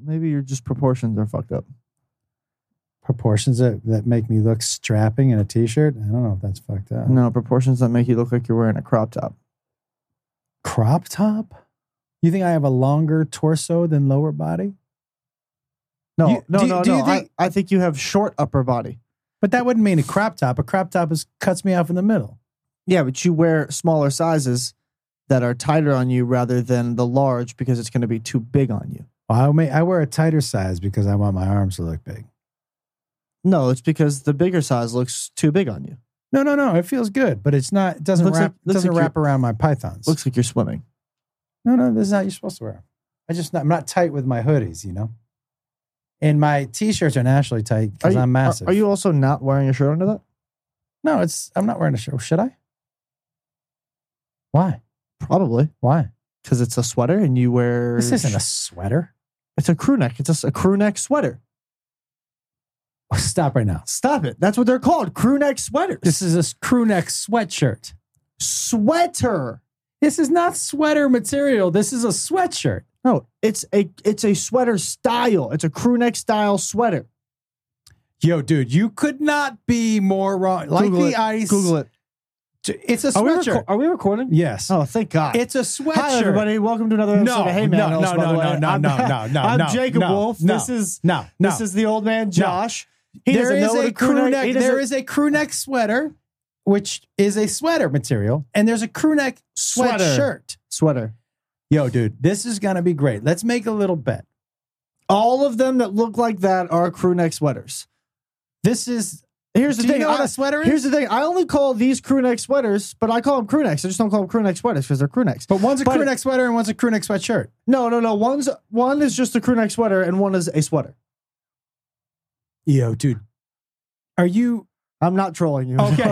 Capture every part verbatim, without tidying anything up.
maybe your just proportions are fucked up. Proportions that, that make me look strapping in a t-shirt? I don't know if that's fucked up. No, proportions that make you look like you're wearing a crop top. Crop top? You think I have a longer torso than lower body? No, You- no, do- no, do you no. think- I, I think you have short upper body. But that wouldn't mean a crop top. A crop top is cuts me off in the middle. Yeah, but you wear smaller sizes that are tighter on you rather than the large because it's going to be too big on you. Well, I, may, I wear a tighter size because I want my arms to look big. No, it's because the bigger size looks too big on you. No, no, no. It feels good, but it's not. It doesn't Looks wrap. like- looks doesn't like wrap around my pythons. Looks like you're swimming. No, no. This is how you're supposed to wear 'em. I just not, I'm not tight with my hoodies, you know. And my t-shirts are naturally tight Are because you, I'm massive. Are, are you also not wearing a shirt under that? No, it's. I'm not wearing a shirt. Should I? Why? Probably. Why? Because it's a sweater and you wear... This isn't a sweater. It's a crew neck. It's a, s- a crew neck sweater. Stop right now. Stop it. That's what they're called. Crew neck sweaters. This is a crew neck sweatshirt. Sweater. This is not sweater material. This is a sweatshirt. No, it's a it's a sweater style. It's a crew neck style sweater. Yo, dude, you could not be more wrong. Like Google the it. ice. Google it. It's a Are we, sweatshirt. reco- are we recording? Yes. Oh, thank God. It's a sweatshirt. Hi, everybody. Welcome to another episode No, of Hey Man. no, Else, no, by the no, way. no, no, I'm, no, no, no, I'm no, Jacob no, Wolf. no, this is no, no. this is the old man Josh. He There doesn't is know what a crew neck. he There doesn't- is a crew neck sweater, which is a sweater material, and there's a crew neck Sweater. sweatshirt. sweater. Yo, dude, this is gonna be great. Let's make a little bet. All of them that look like that are crew neck sweaters. This is. Here's the Do thing. you know what I- a sweater is? Here's the thing. I only call these crew neck sweaters, but I call them crew necks. I just don't call them crew neck sweaters because they're crew necks. But one's a But- crew neck sweater and one's a crew neck sweatshirt. No, no, no. One's one is just a crew neck sweater and one is a sweater. Yo, dude, are you? I'm not trolling you. Okay.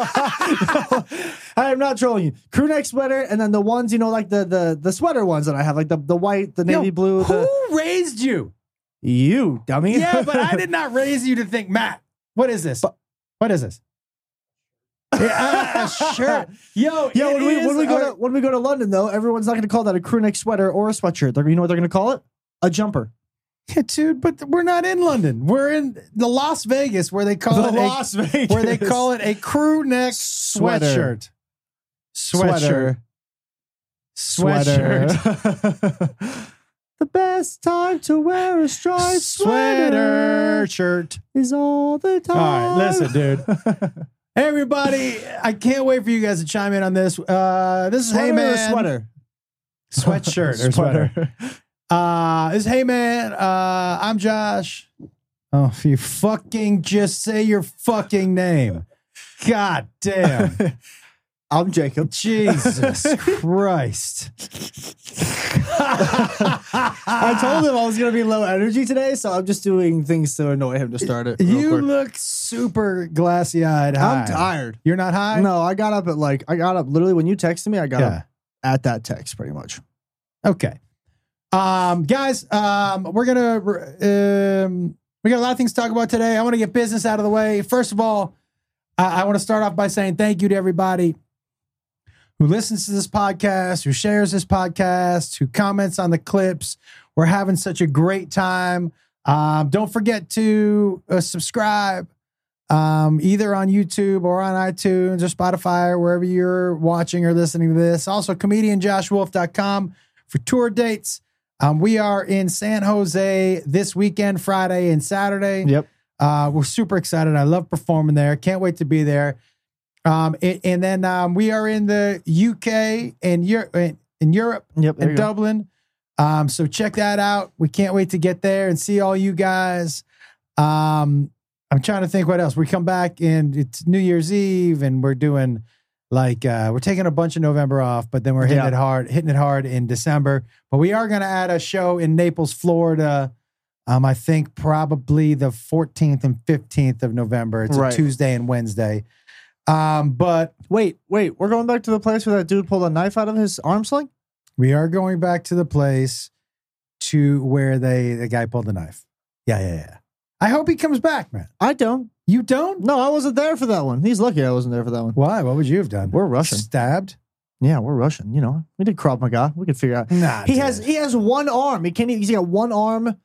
I am not trolling you. Crew neck sweater, and then the ones, you know, like the the the sweater ones that I have, like the, the white, the navy Yo, blue. Who The, raised you? you, dummy. Yeah, but I did not raise you to think, Matt, what is this? What is this? Yeah, a shirt. Yo, Yeah, it when we, is when we go a- to when we go to London, though, everyone's not going to call that a crew neck sweater or a sweatshirt. They're, you know what they're going to call it? A jumper. Yeah, dude, but we're not in London. We're in the Las Vegas where they call The it Las a, Vegas. where they call it a crew neck Sweater. sweatshirt. Sweatshirt. Sweatshirt. Sweater. The best time to wear a striped Sweater sweater shirt. is all the time. All right, listen, dude. Hey, everybody, I can't wait for you guys to chime in on this. Uh, this is Sweater Hey or Man. sweater? Sweatshirt or sweater. Uh, this is Hey Man. Uh, I'm Josh. Oh, if you fucking just say your fucking name. God damn. I'm Jacob. Jesus Christ. I told him I was going to be low energy today, so I'm just doing things to annoy him to start it. real You quick. look super glassy eyed high. I'm tired. You're not high? No, I got up at like, I got up literally when you texted me, I got Yeah. up at that text pretty much. Okay. Um, guys, um, we're gonna um, we got a lot of things to talk about today. I want to get business out of the way. First of all, I, I want to start off by saying thank you to everybody who listens to this podcast, who shares this podcast, who comments on the clips. We're having such a great time. Um, don't forget to uh, subscribe, um, either on YouTube or on iTunes or Spotify or wherever you're watching or listening to this. Also, comedian josh wolf dot com for tour dates. Um, we are in San Jose this weekend, Friday and Saturday. Yep. Uh, we're super excited. I love performing there. Can't wait to be there. Um, and, and then um, we are in the U K and Europe, in Europe, Yep. there in you go. Dublin. Um, so check that out. We can't wait to get there and see all you guys. Um, I'm trying to think what else. We come back and it's New Year's Eve, and we're doing like uh, we're taking a bunch of November off, but then we're hitting Yeah. it hard, hitting it hard in December. But we are going to add a show in Naples, Florida. Um, I think probably the fourteenth and fifteenth of November. It's Right. a Tuesday and Wednesday. Um, but Wait, wait. We're going back to the place where that dude pulled a knife out of his arm sling? we are going back to the place to where they the guy pulled the knife. Yeah, yeah, yeah. I hope he comes back, man. I don't. You don't? No, I wasn't there for that one. He's lucky I wasn't there for that one. Why? What would you have done? We're Russian. Stabbed? Yeah, we're Russian. You know, we did Krav Maga. We could figure out. Nah. He dude. has he has one arm. He can't. Even, he's got one arm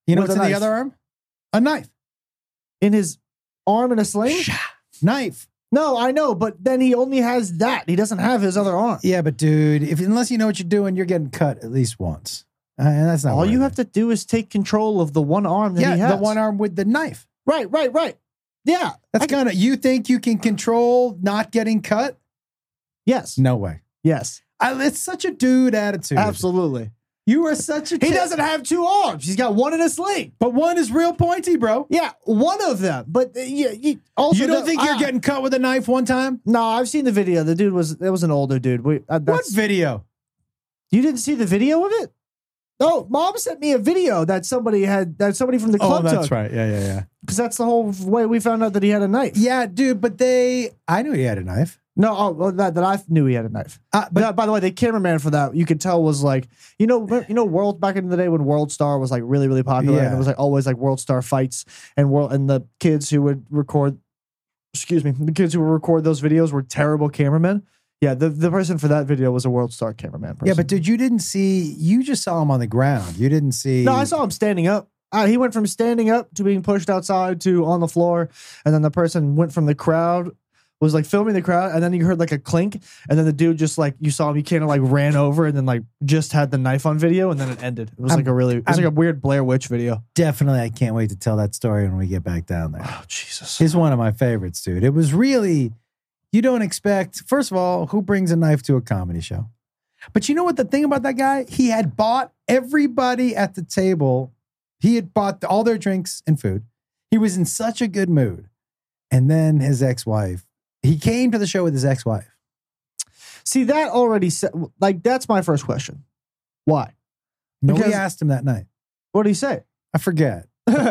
You know With what's a in the knife. other arm? A knife. In his arm in a sling? Knife. No, I know, but then he only has that. He doesn't have his other arm. Yeah, but dude, if unless you know what you're doing, you're getting cut at least once. Uh, and that's not All worth you it. have to do is take control of the one arm that yeah, he has. the one arm with the knife. Right, right, right. Yeah. That's I can- kind of, you think you can control not getting cut? Yes. No way. Yes. I, it's such a dude attitude. Absolutely. You are such a He kid. doesn't have two arms. He's got one in a sling. But one is real pointy, bro. Yeah, one of them. But uh, you, you also You don't the- think you're ah. getting cut with a knife one time? No, I've seen the video. The dude was it was an older dude. We, uh, What that's, video? You didn't see the video of it? Oh, mom sent me a video that somebody had that somebody from the club Oh, that's took. right. Yeah, yeah, yeah. Because that's the whole way we found out that he had a knife. Yeah, dude, but they, I knew he had a knife. No, oh, well, that, that I knew he had a knife. Uh, But but that- by the way, the cameraman for that you could tell was like, you know, you know, World back in the day when World Star was like really, really popular, and Yeah. it was like always like World Star fights, and world and the kids who would record, excuse me, the kids who would record those videos were terrible cameramen. Yeah, the the person for that video was a World Star cameraman. Person. yeah, but dude, you didn't see, you just saw him on the ground. You didn't see. no, I saw him standing up. Uh, he went from standing up to being pushed outside to on the floor, and then the person went from the crowd. Was like filming the crowd, and then you heard like a clink, and then the dude just like you saw him, he kind of like ran over, and then like just had the knife on video, and then it ended. It was I'm- like a really, it was I'm- like a weird Blair Witch video. Definitely, I can't wait to tell that story when we get back down there. Oh Jesus! It's one of my favorites, dude. It was really, you don't expect, first of all, who brings a knife to a comedy show? But you know what the thing about that guy? He had bought everybody at the table, he had bought all their drinks and food. He was in such a good mood. And then his ex-wife, he came to the show with his ex-wife. See that already said, like that's my first question. Why? Nobody Because- asked him that night. What did he say? I forget.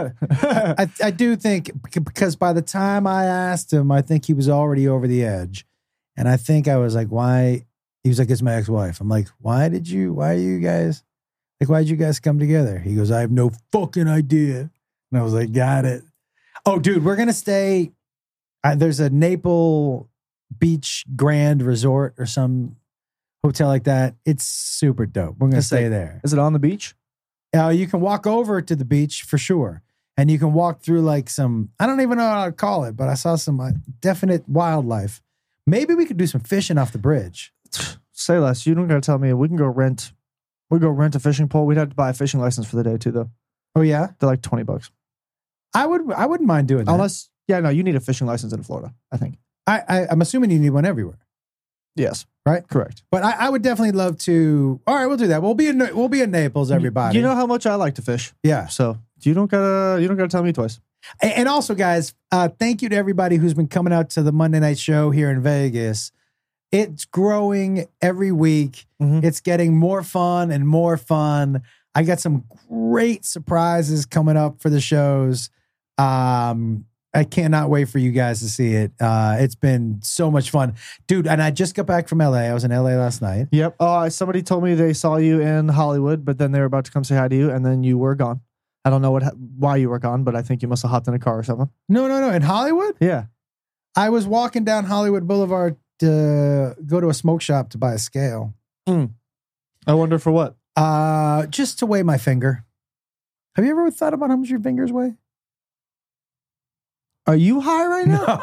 I, I do think because by the time I asked him, I think he was already over the edge. And I think I was like, why? He was like, it's my ex-wife. I'm like, why did you, why are you guys, like, why did you guys come together? He goes, I have no fucking idea. And I was like, got it. Oh, dude, we're going to stay. Uh, there's a Naples Beach Grand Resort or some hotel like that. It's super dope. We're going to Just stay like- there. Is it on the beach? Uh, you can walk over to the beach for sure. And you can walk through like some, I don't even know how to call it, but I saw some uh, definite wildlife. Maybe we could do some fishing off the bridge. Say less. You don't gotta tell me. We can go rent. We go rent a fishing pole. We'd have to buy a fishing license for the day too, though. Oh, yeah? They're like twenty bucks. I would, I wouldn't mind doing that. Unless, yeah, no, you need a fishing license in Florida. I think. I, I, I'm assuming you need one everywhere. Yes. Right? Correct. But I, I would definitely love to. All right, we'll do that. We'll be in, we'll be in Naples, everybody. You know how much I like to fish, yeah. so you don't gotta. You don't gotta tell me twice. And and also, guys, uh, thank you to everybody who's been coming out to the Monday night show here in Vegas. It's growing every week. Mhm. It's getting more fun and more fun. I got some great surprises coming up for the shows. Um, I cannot wait for you guys to see it. Uh, it's been so much fun, dude. And I just got back from L A. I was in L A last night. Yep. Oh, somebody told me they saw you in Hollywood, but then they were about to come say hi to you, and then you were gone. I don't know what why you were gone, but I think you must have hopped in a car or something. No, no, no. In Hollywood, Yeah. I was walking down Hollywood Boulevard to go to a smoke shop to buy a scale. I wonder for what. Uh, just to weigh my finger. Have you ever thought about how much your fingers weigh? Are you high right now?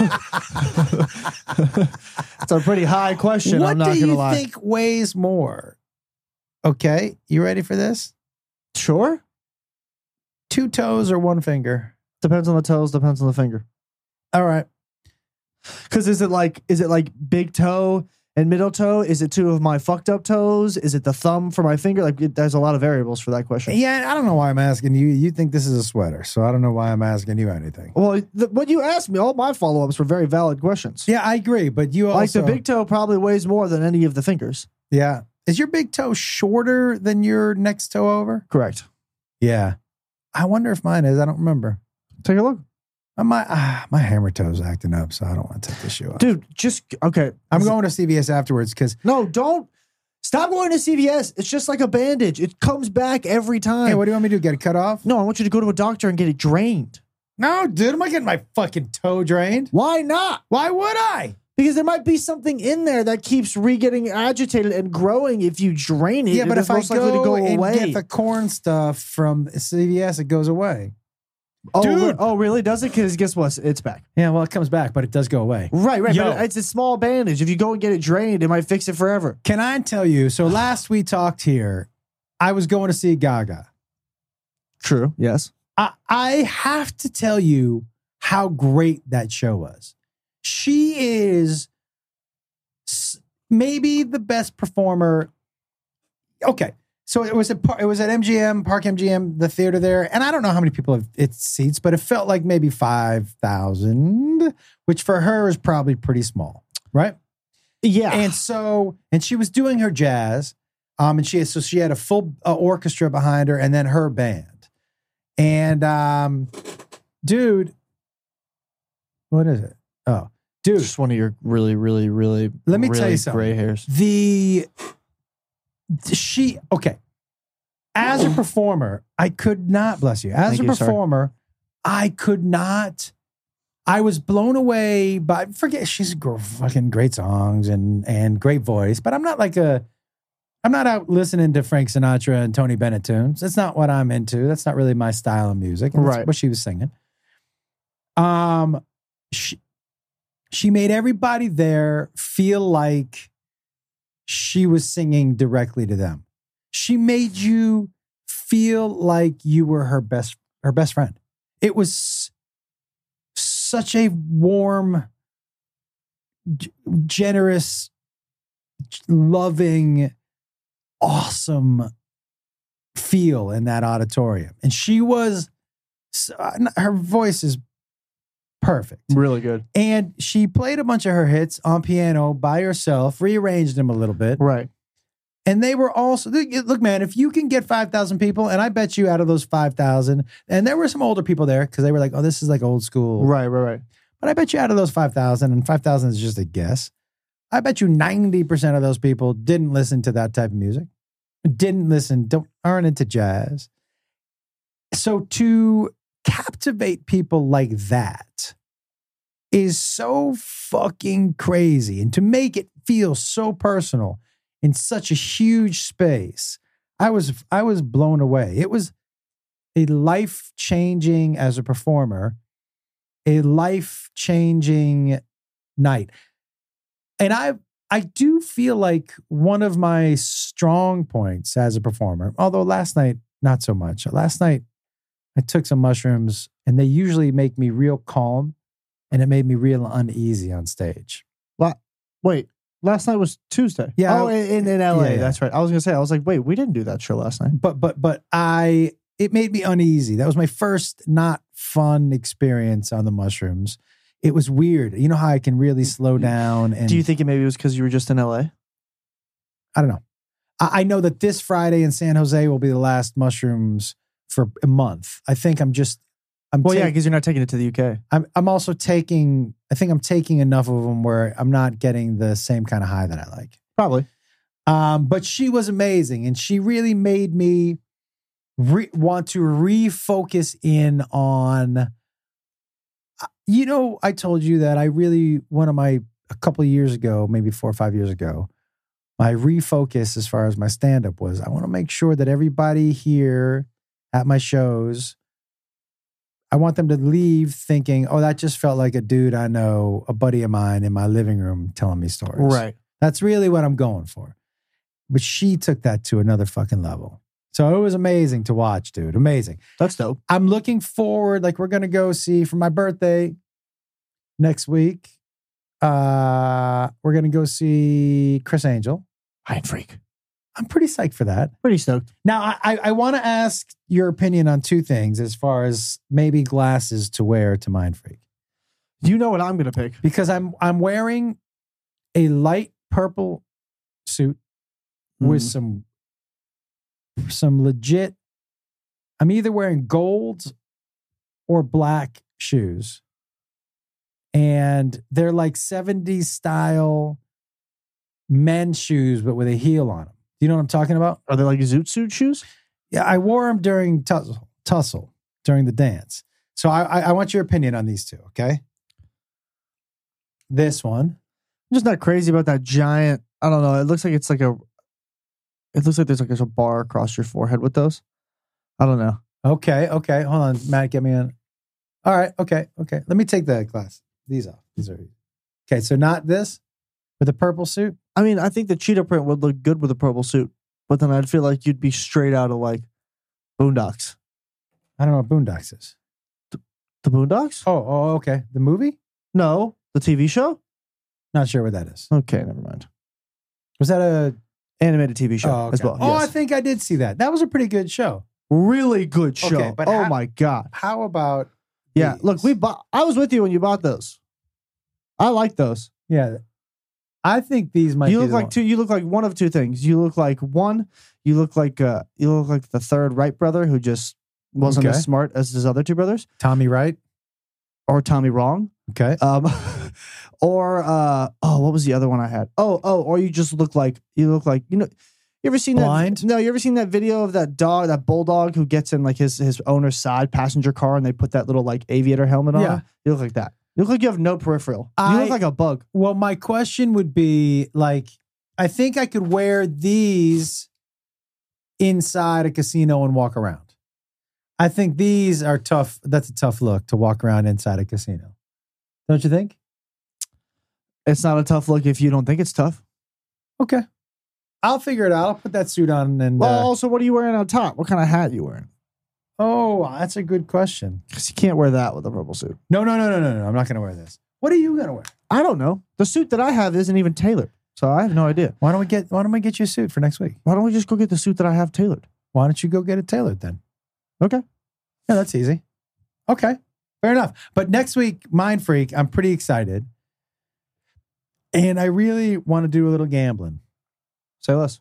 It's a pretty high question. What I'm not do gonna you lie. think weighs more? Okay, you ready for this? Sure. Two toes or one finger? Depends on the toes. Depends on the finger. All right. Because is it like is it like big toe and middle toe? Is it two of my fucked up toes? Is it the thumb for my finger? Like it, there's a lot of variables for that question. Yeah, I don't know why I'm asking you. You think this is a sweater, so I don't know why I'm asking you anything. Well, the, what you asked me, all my follow ups were very valid questions. Yeah, I agree, but you also Like the big toe probably weighs more than any of the fingers. yeah. Is your big toe shorter than your next toe over? Correct. Yeah. I wonder if mine is. I don't remember. Take a look, Uh, My ah, my hammer toe's acting up, so I don't want to take this shoe off. dude. Just okay. I'm going to C V S afterwards because No, don't stop going to C V S. It's just like a bandage. It comes back every time. hey, what do you want me to do? Get it cut off? No, I want you to go to a doctor and get it drained. No, dude, I'm not getting my fucking toe drained. Why not? Why would I? Because there might be something in there that keeps re-getting agitated and growing if you drain it. Yeah, but it's if I most likely to go go and away. get the corn stuff from C V S, it goes away. oh, Dude. re- oh, really? Does it? Because guess what? It's back. Yeah, well, it comes back, but it does go away. Right, right. Yo. But it's a small bandage. If you go and get it drained, it might fix it forever. Can I tell you? So last we talked here, I was going to see Gaga. True. Yes. I, I have to tell you how great that show was. She is s- maybe the best performer. Okay, so it was at Par- it was at M G M, Park M G M, the theater there, and I don't know how many people have its seats, but it felt like maybe five thousand, which for her is probably pretty small, right? Yeah. And so, and she was doing her jazz, um, and she so she had a full uh, orchestra behind her, and then her band, and um, dude, what is it? Oh, dude, just one of your really, really, really. Let me really tell you something. Gray hairs. the she okay. As a performer, I could not bless you. As Thank a you, sorry. performer, I could not. I was blown away by forget she's gr- fucking great songs and and great voice, but I'm not like a I'm not out listening to Frank Sinatra and Tony Bennett tunes. That's not what I'm into. That's not really my style of music. And that's Right. what she was singing. Um, she she made everybody there feel like she was singing directly to them. She made you feel like you were her best her best friend. It was such a warm, g- generous, loving, awesome feel in that auditorium. And she was, her voice is perfect. Really good. And she played a bunch of her hits on piano by herself, rearranged them a little bit. Right. And they were also, look, man, if you can get five thousand people, and I bet you out of those five thousand, and there were some older people there because they were like, oh, this is like old school. Right, right, right. But I bet you out of those five thousand, and five thousand is just a guess, I bet you ninety percent of those people didn't listen to that type of music, didn't listen, don't aren't into jazz. So to captivate people like that is so fucking crazy. And to make it feel so personal in such a huge space, I was I was blown away. It was a life-changing, as a performer, a life-changing night. And I I do feel like one of my strong points as a performer, although last night, not so much. Last night, I took some mushrooms, and they usually make me real calm, and it made me real uneasy on stage. La- Wait, last night was Tuesday. Yeah. Oh, in, in L A. Yeah, yeah. That's right. I was going to say, I was like, wait, we didn't do that show last night. But but but I it made me uneasy. That was my first not fun experience on the mushrooms. It was weird. You know how I can really slow down and Do you think it maybe was because you were just in L A? I don't know. I, I know that this Friday in San Jose will be the last mushrooms for a month. I think I'm just I'm Well, ta- yeah, because you're not taking it to the U K. I'm I'm also taking I think I'm taking enough of them where I'm not getting the same kind of high that I like. Probably. Um, but she was amazing, and she really made me re- want to refocus in on. You know, I told you that I really one of my a couple of years ago, maybe four or five years ago, my refocus as far as my stand up was I want to make sure that everybody here at my shows, I want them to leave thinking, oh, that just felt like a dude I know, a buddy of mine in my living room telling me stories. Right. That's really what I'm going for. But she took that to another fucking level. So it was amazing to watch, dude. Amazing. That's dope. I'm looking forward. Like, we're going to go see for my birthday next week. Uh, we're going to go see Chris Angel. Mind Freak. I'm pretty psyched for that. Pretty stoked. Now, I, I, I want to ask your opinion on two things as far as maybe glasses to wear to Mind Freak. You know what I'm going to pick. Because I'm I'm wearing a light purple suit with Mhm. some some legit. I'm either wearing gold or black shoes, and they're like seventies style men's shoes, but with a heel on them. Do you know what I'm talking about? Are they like zoot suit shoes? Yeah, I wore them during tussle, tussle during the dance. So I, I I want your opinion on these two. Okay, this one. I'm just not crazy about that giant. I don't know. It looks like it's like a. It looks like there's like there's a bar across your forehead with those. I don't know. Okay, okay. Hold on, Matt, get me on. All right, okay, okay. Let me take the glass. These off. These are okay. So not this with a purple suit. I mean, I think the cheetah print would look good with a purple suit, but then I'd feel like you'd be straight out of like Boondocks. I don't know what Boondocks is. The Boondocks? Oh, oh, okay. The movie? No, the T V show. Not sure what that is. Okay, never mind. Was that a Animated T V show oh, okay. as well. Oh, yes. I think I did see that. That was a pretty good show. Really good show. Okay, but oh how- my god. How about Yeah, these? look, we bought. I was with you when you bought those. I like those. Yeah. I think these might You be look the like one. two. You look like one of two things. You look like one. You look like uh. You look like the third Wright brother who just wasn't Okay. as smart as his other two brothers, Tommy Wright. or Tommy Wrong. Okay. Um, or uh. Oh, what was the other one I had? Oh, oh. Or you just look like you look like you know. You ever seen Blind? that? No, you ever seen that video of that dog, that bulldog who gets in like his his owner's side passenger car and they put that little like aviator helmet on? Yeah. You look like that. You look like you have no peripheral. You I- look like a bug. Well, my question would be like, I think I could wear these inside a casino and walk around. I think these are tough. That's a tough look to walk around inside a casino. Don't you think? It's not a tough look if you don't think it's tough. Okay. I'll figure it out. I'll put that suit on and. Well, uh, also, what are you wearing on top? What kind of hat are you wearing? oh, that's a good question. Because you can't wear that with a purple suit. No, no, no, no, no, no. I'm not going to wear this. What are you going to wear? I don't know. The suit that I have isn't even tailored, so I have no idea. Why don't we get? Why don't we get you a suit for next week? Why don't we just go get the suit that I have tailored? Why don't you go get it tailored then? Okay. Yeah, that's easy. Okay, fair enough. But next week, Mind Freak, I'm pretty excited, and I really want to do a little gambling. Say less.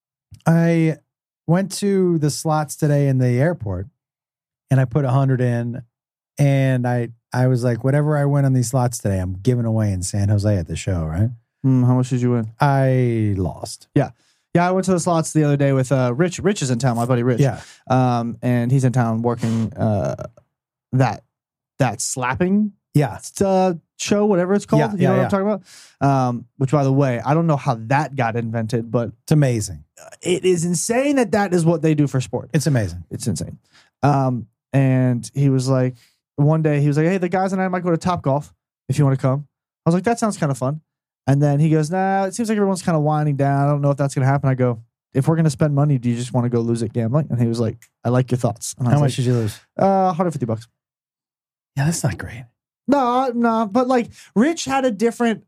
I went to the slots today in the airport, and I put a hundred in, and I I was like, whatever I win on these slots today, I'm giving away in San Jose at the show. Right? Hmm, how much did you win? I lost. Yeah, I went to the slots the other day with uh, Rich. Rich is in town, my buddy Rich. Yeah. Um, and he's in town working uh, that that slapping Yeah. uh, show, whatever it's called. Yeah, you yeah, know what yeah. I'm talking about? Um, which, by the way, I don't know how that got invented, but It's amazing. it is insane that that is what they do for sport. It's amazing. It's insane. Um, and he was like, one day he was like, hey, the guys and I might go to Top Golf if you want to come. I was like, that sounds kind of fun. And then he goes, nah, it seems like everyone's kind of winding down. I don't know if that's going to happen. I go, if we're going to spend money, do you just want to go lose at gambling? And he was like, I like your thoughts. And I How was much like, did you lose? uh, one hundred fifty bucks. Yeah, that's not great. No, no, but like Rich had a different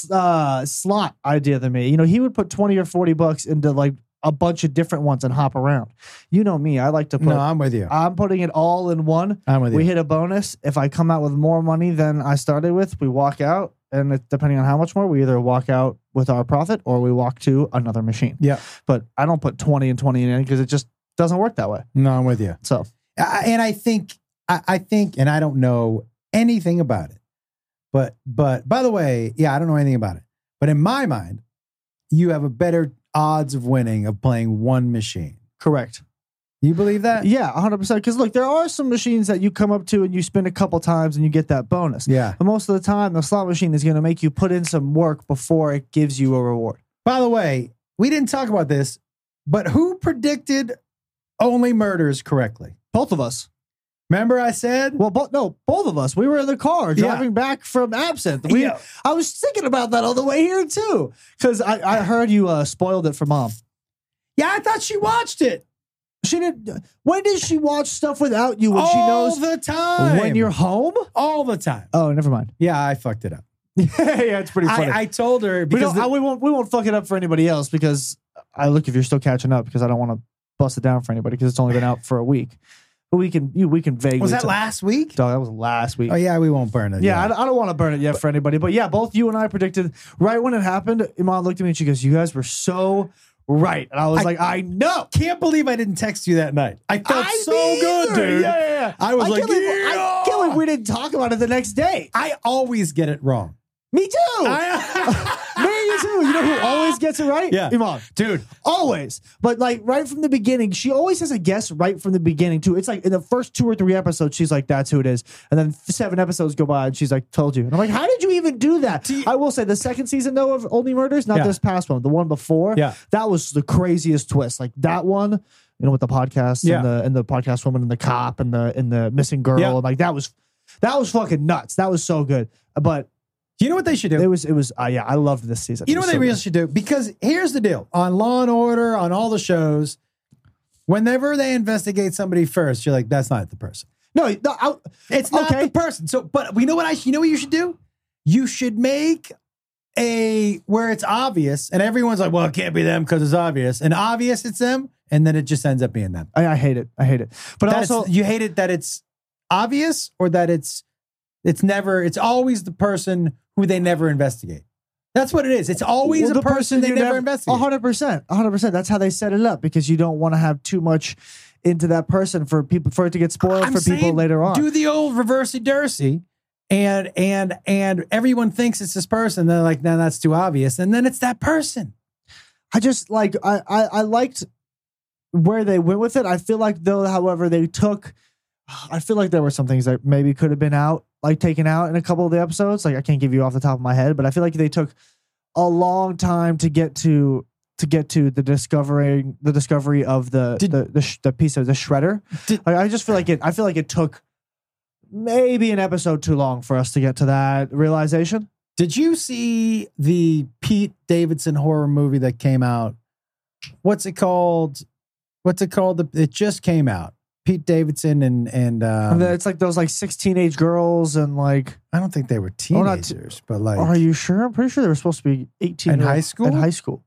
uh, slot idea than me. You know, he would put twenty or forty bucks into like a bunch of different ones and hop around. You know me, I like to put, No, I'm with you. I'm putting it all in one. I'm with you. We hit a bonus. If I come out with more money than I started with, we walk out. And it, depending on how much more, we either walk out with our profit or we walk to another machine. Yeah. But I don't put twenty and twenty in because it just doesn't work that way. No, I'm with you. So I, and I think, I, I think, and I don't know anything about it, but, but by the way, yeah, I don't know anything about it. But in my mind, you have a better odds of winning of playing one machine. correct. You believe that? Yeah, one hundred percent. Because look, there are some machines that you come up to and you spin a couple times and you get that bonus. Yeah. But most of the time, the slot machine is going to make you put in some work before it gives you a reward. By the way, we didn't talk about this, but who predicted only murders correctly? Both of us. Remember I said? Well, bo- no, both of us. We were in the car Yeah. driving back from Absinthe. We, Yeah. I was thinking about that on the way here too, because I, I heard you uh, spoiled it for mom. Yeah, I thought she watched it. She did. When did she watch stuff without you? When all she knows the time. when you're home? all the time. Oh, never mind. Yeah, I fucked it up. Yeah, it's pretty funny. I, I told her we, because don't, the- I, we won't. We won't fuck it up for anybody else because I look if you're still catching up because I don't want to bust it down for anybody because it's only been out for a week. But we can. You, we can vaguely. was that tell- last week? Dog, that was last week. Oh yeah, we won't burn it. Yeah, I, yet. don't- I don't want to burn it yet for anybody. But yeah, both you and I predicted right when it happened. Iman looked at me and she goes, "You guys were so right." And I was I- like, "I know." can't believe I didn't text you that night. I felt I so me good, either. dude. Yeah, yeah, yeah. I was I like, can't believe, I yeah. can't believe we didn't talk about it the next day. I always get it wrong. Me too. I, Me too. You know know who always gets it right? Yeah. Iman. Dude. Always. But like right from the beginning, she always has a guess right from the beginning too. It's like in the first two or three episodes, she's like, that's who it is. And then seven episodes go by and she's like, told you. And I'm like, how did you even do that? You- I will say the second season though of Only Murders, not Yeah. this past one, the one before, Yeah. that was the craziest twist. Like that one, you know, with the podcast Yeah. and the and the podcast woman and the cop and the and the missing girl. Yeah. And like that was that was fucking nuts. That was so good. But You know what they should do? it was it was uh, yeah, I loved this season. You It know was what they so really good. should do? Because here's the deal. On Law and Order, on all the shows, whenever they investigate somebody first, you're like, that's not the person. No, no I, It's not okay. the person. So, but we know what I, you know what you should do? You should make a, where it's obvious and everyone's like, well, it can't be them because it's obvious. And obvious it's them. And then it just ends up being them. I, I hate it. I hate it. But That also, it's- you hate it that it's obvious or that it's, it's never, it's always the person who they never investigate. That's what it is. It's always well, a person, they you never A investigate. hundred percent, a hundred percent. That's how they set it up because you don't want to have too much into that person for people for it to get spoiled I'm for people saying, later on. Do the old reversey dursey, and and and everyone thinks it's this person. They're like, no, that's too obvious, and then it's that person. I just like I, I I liked where they went with it. I feel like though, however, they took. I feel like there were some things that maybe could have been out, like taken out in a couple of the episodes. Like I can't give you off the top of my head, but I feel like they took a long time to get to to get to the discovery the discovery of the Did- the, the, sh- the piece of the shredder. Did- Like, I just feel like it. I feel like it took maybe an episode too long for us to get to that realization. Did you see the Pete Davidson horror movie that came out? What's it called? What's it called? It just came out. Pete Davidson and and um, And then it's like those like six teenage girls and like. I don't think they were Oh, not t- teenagers, but like Are you sure? I'm pretty sure they were supposed to be eighteen In year- high school? In high school.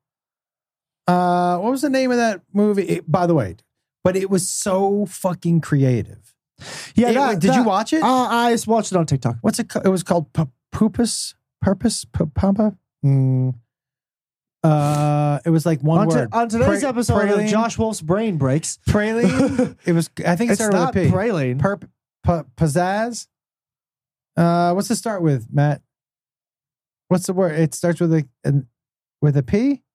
uh, what was the name of that movie? It- by the way, but it was so fucking creative. Yeah. It- that- did you that- watch it? Uh, I just watched it on TikTok. What's it? ca- It was called P- Purpose. Purpose. P- Pampa. Mm. Uh, it was like one On, to- word. on today's Pra- episode praline? of Josh Wolf's Brain Breaks. Praline. It was. I think it It's started not with a P. praline. Perp. P- pizzazz. Uh, what's it start with, Matt? What's the word? It starts with a an, with a P.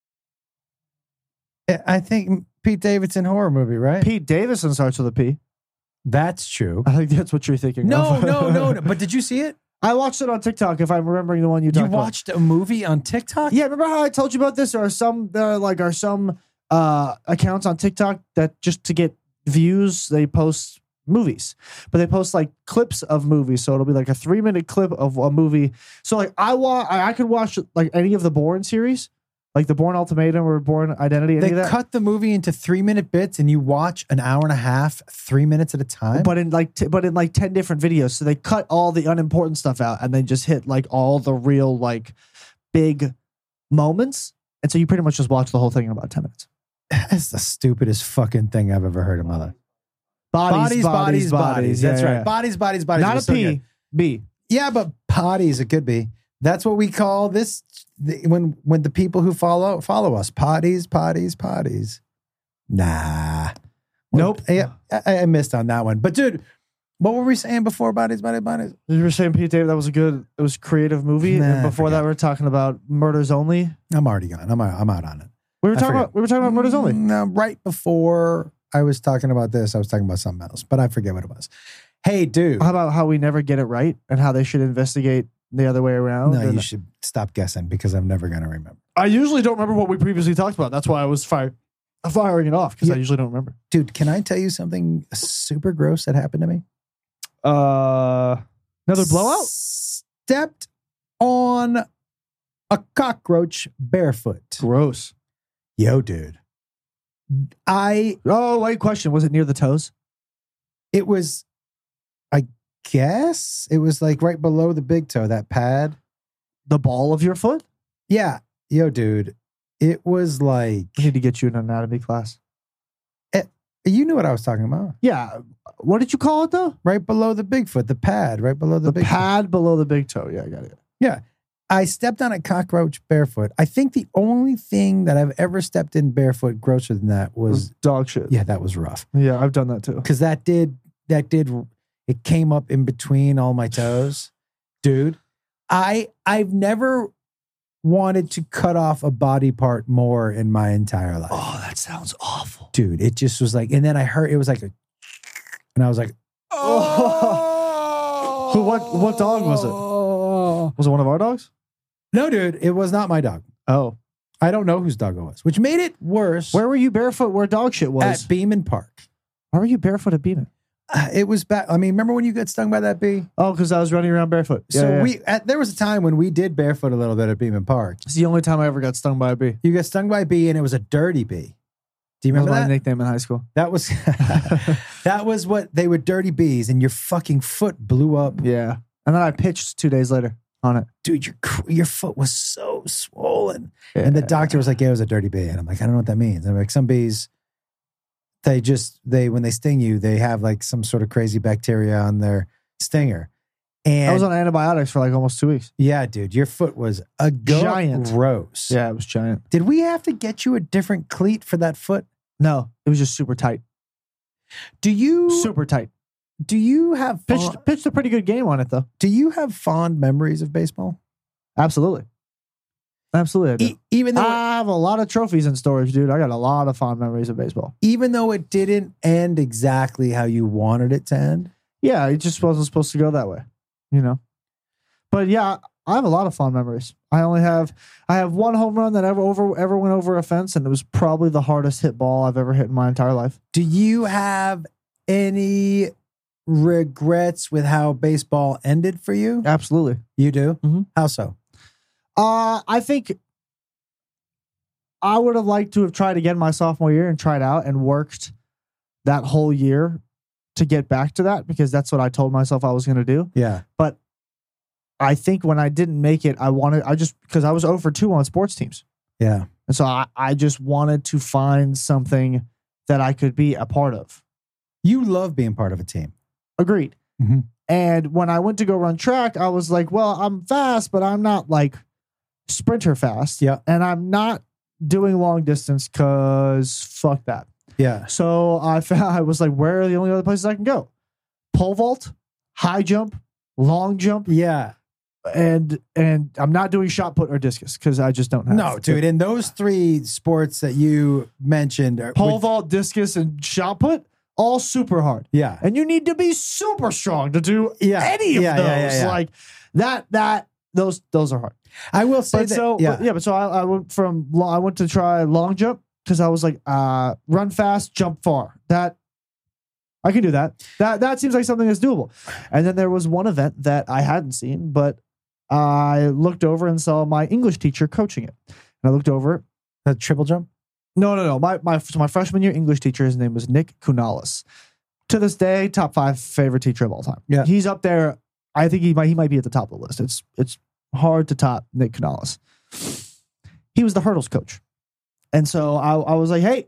I- I think Pete Davidson horror movie, right? Pete Davidson starts with a P. That's true. I think that's what you're thinking. No, of. no, no, no. But did you see it? I watched it on TikTok. If I'm remembering the one you You talked about. watched a movie on TikTok? Yeah, remember how I told you about this? There are some there are like are some uh accounts on TikTok that just to get views, they post movies. But they post like clips of movies. So it'll be like a three minute clip of a movie. So like I wa- I, I could watch like any of the Bourne series, like the Bourne Ultimatum or Bourne Identity, any They of that. cut the movie into three minute bits, and you watch an hour and a half, three minutes at a time. but in like t- but in like ten different videos. So they cut all the unimportant stuff out and they just hit like all the real like big moments. And so you pretty much just watch the whole thing in about ten minutes. That's the stupidest fucking thing I've ever heard in my life. Bodies, bodies, bodies. That's Yeah, right. yeah. Bodies, bodies, bodies. Not a was so P, good. B. Yeah, but potties, it could be. That's what we call this the, when when the people who follow follow us. Potties, potties, potties. Nah. Nope. Yeah, I, I missed on that one. But dude, what were we saying before bodies, bodies, bodies? You were saying, Pete David, that was a good, it was a creative movie. Nah, and I before that, forgot. we were talking about Murders Only. I'm already gone. I'm out, I'm out on it. We were I talking forget. about we were talking about Murders Only. No, right before I was talking about this, I was talking about something else, but I forget what it was. Hey, dude. How about how we never get it right and how they should investigate the other way around? No, And you should stop guessing because I'm never going to remember. I usually don't remember what we previously talked about. That's why I was fire, firing it off because I Yeah. usually don't remember. Dude, can I tell you something super gross that happened to me? Uh, another blowout. Stepped on a cockroach barefoot. Gross. Yo, dude. I, Oh wait, question: was it near the toes? it was, I guess, it was like right below the big toe, that pad. The ball of your foot? Yeah. Yo, dude. It was like, I need to get you an anatomy class. you knew what I was talking about. Yeah. What did you call it though? Right below the big foot, the pad, right below the, The big toe. pad below the big toe. Yeah, I got it. Yeah. I stepped on a cockroach barefoot. I think the only thing that I've ever stepped in barefoot grosser than that It was was, dog shit. yeah, that was rough. Yeah, I've done that too. Because that did, that did, it came up in between all my toes. Dude, I, I've never wanted to cut off a body part more in my entire life. Oh, that sounds awful. Dude, it just was like, and then I heard, it was like a, and I was like, oh. Who? What? What dog was it? Was it one of our dogs? No, dude, it was not my dog. Oh, I don't know whose dog it was, which made it worse. where were you barefoot? Where dog shit was? At Beeman Park. Why were you barefoot at Beeman? Uh, it was back. I mean, remember when you got stung by that bee? Oh, because I was running around barefoot. Yeah, so yeah. we, at, there was a time when we did barefoot a little bit at Beeman Park. It's the only time I ever got stung by a bee. You got stung by a bee, and it was a dirty bee. Do you That was remember my that? nickname in high school. That was that was what they were, dirty bees, and your fucking foot blew up. Yeah, and then I pitched two days later on it. Dude, your cr- your foot was so swollen. Yeah. And the doctor was like, yeah, it was a dirty bee. And I'm like, I don't know what that means. And I'm like, some bees, they just, they, when they sting you, they have like some sort of crazy bacteria on their stinger. And I was on antibiotics for like almost two weeks. yeah, dude, your foot was a Giant. gross. Yeah, it was giant. Did we have to get you a different cleat for that foot? No, it was just super tight. Do you, Super tight. do you have, Pitched fond, pitched a pretty good game on it though. do you have fond memories of baseball? Absolutely. Absolutely. I do. E- even though, I have a lot of trophies in storage, dude. I got a lot of fond memories of baseball. even though it didn't end exactly how you wanted it to end? Yeah, it just wasn't supposed to go that way, you know. But yeah, I have a lot of fond memories. I only have I have one home run that ever over ever went over a fence, and it was probably the hardest hit ball I've ever hit in my entire life. Do you have any regrets with how baseball ended for you? Absolutely. You do? Mhm. How so? Uh, I think I would have liked to have tried again my sophomore year and tried out and worked that whole year to get back to that, because that's what I told myself I was going to do. Yeah. But I think when I didn't make it, I wanted, I just, because I was zero for two on sports teams. Yeah. And so I, I just wanted to find something that I could be a part of. You love being part of a team. Agreed. Mhm. And when I went to go run track, I was like, well, I'm fast, but I'm not like sprinter fast. Yeah. And I'm not doing long distance because fuck that. Yeah. So I found, I was like, where are the only other places I can go? Pole vault, high jump, long jump, Yeah. and and I'm not doing shot put or discus because I just don't have No, dude. And those three sports that you mentioned are Pole would- vault, discus, and shot put, all super hard. Yeah. And you need to be super strong to do Yeah. any of Yeah, those. yeah, yeah, yeah. Like that, that, those, those are hard. I will say But that. so, yeah. but yeah, but so I, I went from, lo- I went to try long jump because I was like, uh, run fast, jump far. That, I can do that. That, that seems like something that's doable. And then there was one event that I hadn't seen, but I looked over and saw my English teacher coaching it. And I looked over. The triple jump? No, no, no. My my so my freshman year English teacher, his name was Nick Kunalis. To this day, top five favorite teacher of all time. Yeah. He's up there. I think he might he might be at the top of the list. It's it's hard to top Nick Kunalis. He was the hurdles coach. And so I, I was like, hey,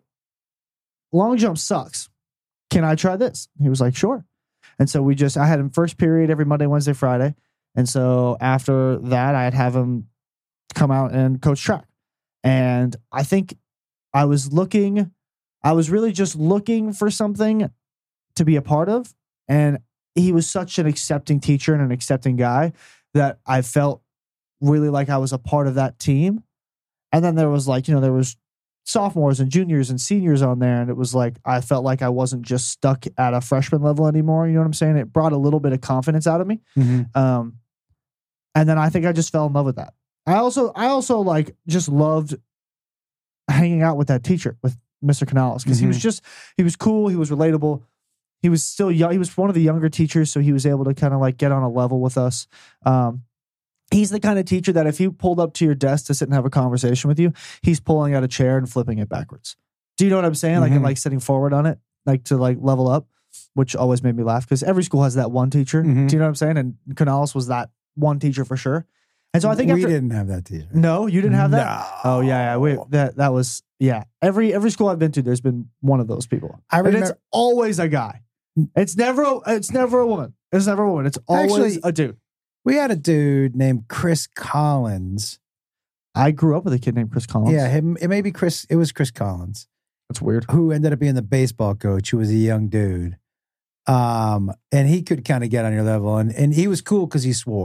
long jump sucks. Can I try this? He was like, sure. And so we just I had him first period every Monday, Wednesday, Friday. And so after that, I'd have him come out and coach track. And I think I was looking, I was really just looking for something to be a part of. And he was such an accepting teacher and an accepting guy that I felt really like I was a part of that team. And then there was like, you know, there was sophomores and juniors and seniors on there. And it was like, I felt like I wasn't just stuck at a freshman level anymore. You know what I'm saying? It brought a little bit of confidence out of me. Mhm. Um, and then I think I just fell in love with that. I also, I also like just loved hanging out with that teacher, with Mister Canales, because he was just, he was cool. He was relatable. He was still young. He was one of the younger teachers. So he was able to kind of like get on a level with us. Um, he's the kind of teacher that if you pulled up to your desk to sit and have a conversation with you, he's pulling out a chair and flipping it backwards. Do you know what I'm saying? Like, Mhm. and like sitting forward on it, like to like level up, which always made me laugh because every school has that one teacher. Mhm. Do you know what I'm saying? And Canales was that one teacher for sure. And so I think we after, didn't have that teacher. no, you didn't have that. No. Oh yeah, yeah. We, that that was yeah. Every every school I've been to, there's been one of those people. I And it's remember. always a guy. It's never a, it's never a woman. It's never a woman. It's always Actually- a dude. We had a dude named Chris Collins. I grew up with a kid named Chris Collins. Yeah, him. It may be Chris. It was Chris Collins, that's weird. who ended up being the baseball coach, who was a young dude. Um, and he could kind of get on your level, and and he was cool because he swore.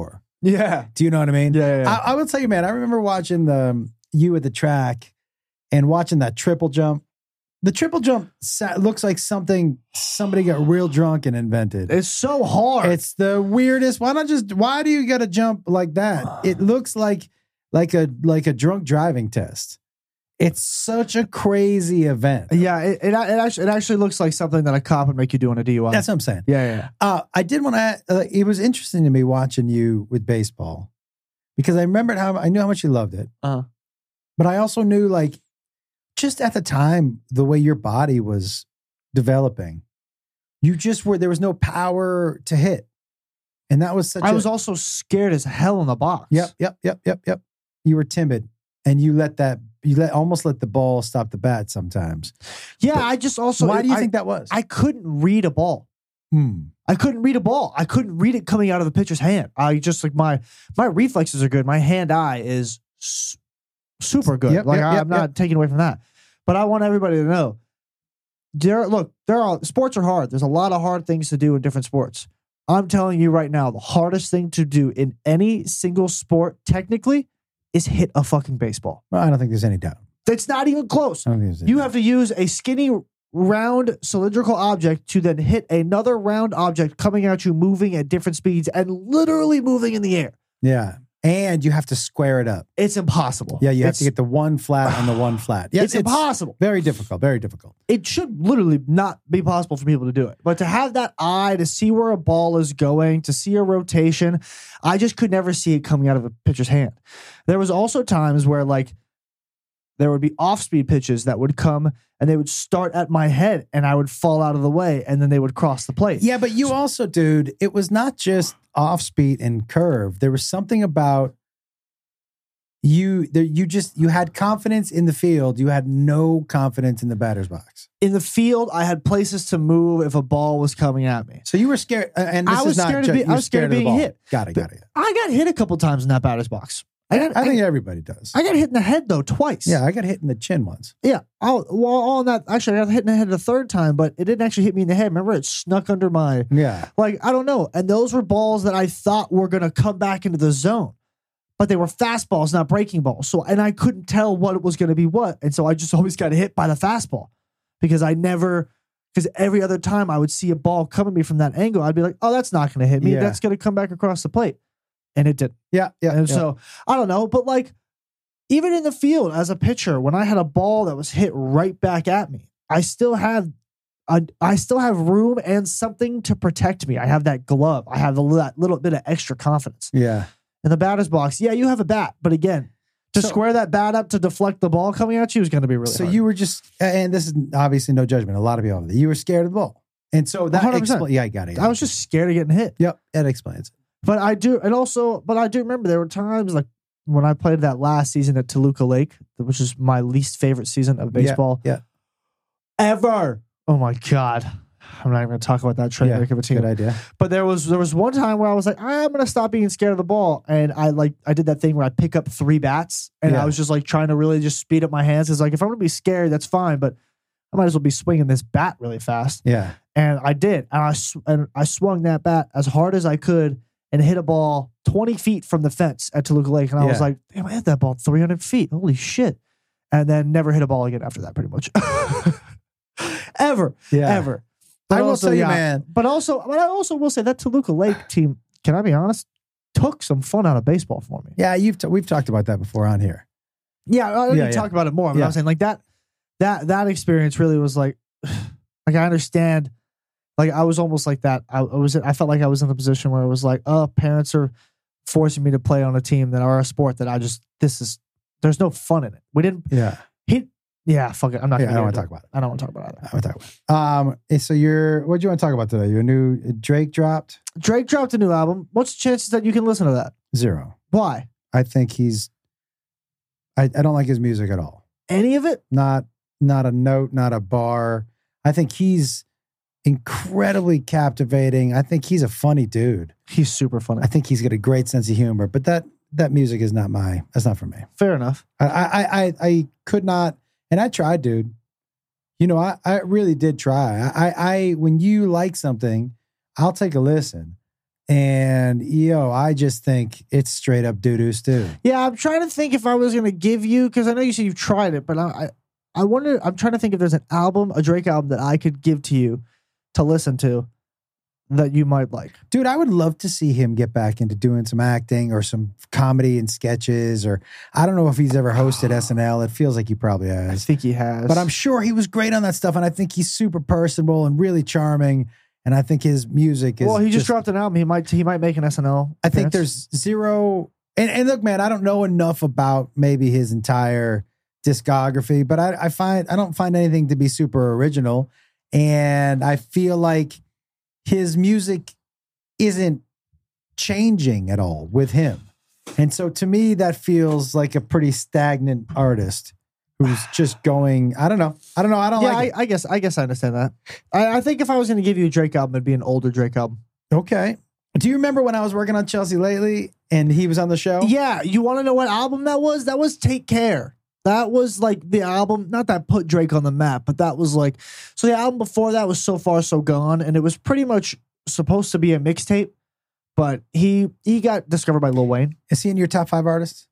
Yeah. Do you know what I mean? Yeah, yeah, yeah. I, I will tell you, man, I remember watching the um, you at the track and watching that triple jump. The triple jump sa- looks like something somebody got real drunk and invented. It's so hard. It's the weirdest. Why not just? Why do you got to jump like that? It looks like like a like a drunk driving test. It's such a crazy event. yeah, it, it, it, actually, it actually looks like something that a cop would make you do on a D U I. That's what I'm saying. yeah, yeah, yeah. Uh, I did want to. Uh, it was interesting to me watching you with baseball because I remembered how I knew how much you loved it, Uh-huh. but I also knew like just at the time the way your body was developing, you just were there was no power to hit, and that was such. I a, was also scared as hell in the box. Yep, yep, yep, yep, yep. You were timid, and you let that you let almost let the ball stop the bat sometimes. Yeah, But I just also. Why do you I, think that was? I couldn't read a ball. Hmm. I couldn't read a ball. I couldn't read it coming out of the pitcher's hand. I just like my my reflexes are good. My hand eye is s- super good. Yep, like yep, I, yep, I'm not taking away from that. But I want everybody to know. There, look, there are sports are hard. There's a lot of hard things to do in different sports. I'm telling you right now, the hardest thing to do in any single sport, technically, is hit a fucking baseball. Well, I don't think there's any doubt. It's not even close. I don't think there's any You doubt. have to use a skinny, round, cylindrical object to then hit another round object coming at you, moving at different speeds and literally moving in the air. Yeah. And you have to square it up. It's impossible. Yeah, you have It's- to get the one flat on the one flat. Yeah, it's, impossible. Very difficult. Very difficult. It should literally not be possible for people to do it. But to have that eye, to see where a ball is going, to see a rotation, I just could never see it coming out of a pitcher's hand. There was also times where like there would be off-speed pitches that would come and they would start at my head and I would fall out of the way and then they would cross the plate. Yeah, but you also, dude, it was not just off speed and curve. There was something about you there you just you had confidence in the field. You had no confidence in the batter's box. In the field, I had places to move if a ball was coming at me. So you were scared, uh, and this I was is not scared of ju- be- you I were was scared of the being ball. hit. Got it, got it. I got hit a couple times in that batter's box. I got, I think everybody does. I got hit in the head though twice. Yeah, I got hit in the chin once. Yeah. I'll, well, all that actually, I got hit in the head the third time, but it didn't actually hit me in the head. Remember, it snuck under my Yeah. like I don't know. And those were balls that I thought were gonna come back into the zone, but they were fastballs, not breaking balls. So and I couldn't tell what was gonna be what, and so I just always got hit by the fastball because I never. Because every other time I would see a ball coming at me from that angle, I'd be like, "Oh, that's not going to hit me. Yeah. That's going to come back across the plate," and it didn't. Yeah, yeah. And yeah. so I don't know, but like even in the field as a pitcher, when I had a ball that was hit right back at me, I still had a, I still have room and something to protect me. I have that glove. I have a little, that little bit of extra confidence yeah. in the batter's box. Yeah, you have a bat, but again, to So- square that bat up to deflect the ball coming at you is going to be really So hard. you were just, and this is obviously no judgment. A lot of people have that. You were scared of the ball, and so that one hundred percent. expl- yeah, I got it. I was just scared of getting hit. Yep, that explains it. But I do, and also, but I do remember there were times like when I played that last season at Toluca Lake, which is my least favorite season of baseball Yeah, ever. Oh my god, I'm not even going to talk about that train yeah. wreck of a team. Good idea. But there was there was one time where I was like, I'm going to stop being scared of the ball, and I like I did that thing where I pick up three bats, and Yeah. I was just like trying to really just speed up my hands. It's like if I'm going to be scared, that's fine, but I might as well be swinging this bat really fast. Yeah, And I did. And I, sw- and I swung that bat as hard as I could and hit a ball twenty feet from the fence at Toluca Lake. And I was Yeah. like, damn, I hit that ball three hundred feet. Holy shit. And then never hit a ball again after that, pretty much. ever. yeah. Ever. But I will also, tell you, yeah, man. But also, but I also will say that Toluca Lake team, can I be honest, took some fun out of baseball for me. Yeah, you've t- we've talked about that before on here. Yeah, I didn't Yeah, yeah. talk about it more, but Yeah. I was saying like that, that, that experience really was like, like I understand, like I was almost like that. I, I was, I felt like I was in the position where it was like, oh, parents are forcing me to play on a team that are a sport that I just, this is, there's no fun in it. We didn't, Yeah, he, yeah, fuck it. I'm not yeah. gonna I don't want get to into talk about it. I don't want to talk about it. I don't want to talk about it. Um, eh, so you're what do you want to talk about today? Your new Drake dropped Drake dropped a new album. What's the chances that you can listen to that? zero. Why? I think he's. I, I don't like his music at all. Any of it? Not not a note, not a bar. I think he's incredibly captivating. I think he's a funny dude. He's super funny. I think he's got a great sense of humor. But that that music is not my. That's not for me. Fair enough. I I I, I could not. And I tried, dude. You know, I, I really did try. I, I I when you like something, I'll take a listen. And yo, I just think it's straight up doo doo stew. Yeah, I'm trying to think if I was gonna give you, because I know you said you've tried it, but I, I I wonder. I'm trying to think if there's an album, a Drake album that I could give to you to listen to that you might like. Dude, I would love to see him get back into doing some acting or some comedy and sketches, or I don't know if he's ever hosted S N L. It feels like he probably I has. think he has, But I'm sure he was great on that stuff, and I think he's super personable and really charming. And I think his music is well, he just, dropped an album. He might he might make an S N L. I think appearance. there's zero. And, and look, man, I don't know enough about maybe his entire discography, but I, I find I don't find anything to be super original, and I feel like his music isn't changing at all with him. And so to me, that feels like a pretty stagnant artist who's just going, I don't know. I don't know. I don't yeah, like I, I guess I guess I understand that. I, I think if I was going to give you a Drake album, it'd be an older Drake album. it. Okay. Do you remember when I was working on Chelsea Lately and he was on the show? Yeah, you want to know what album that was? That was Take Care. That was like the album, not that put Drake on the map, but that was like, so the album before that was So Far So Gone, and it was pretty much supposed to be a mixtape, but he he got discovered by Lil Wayne. Is he in your top five artists?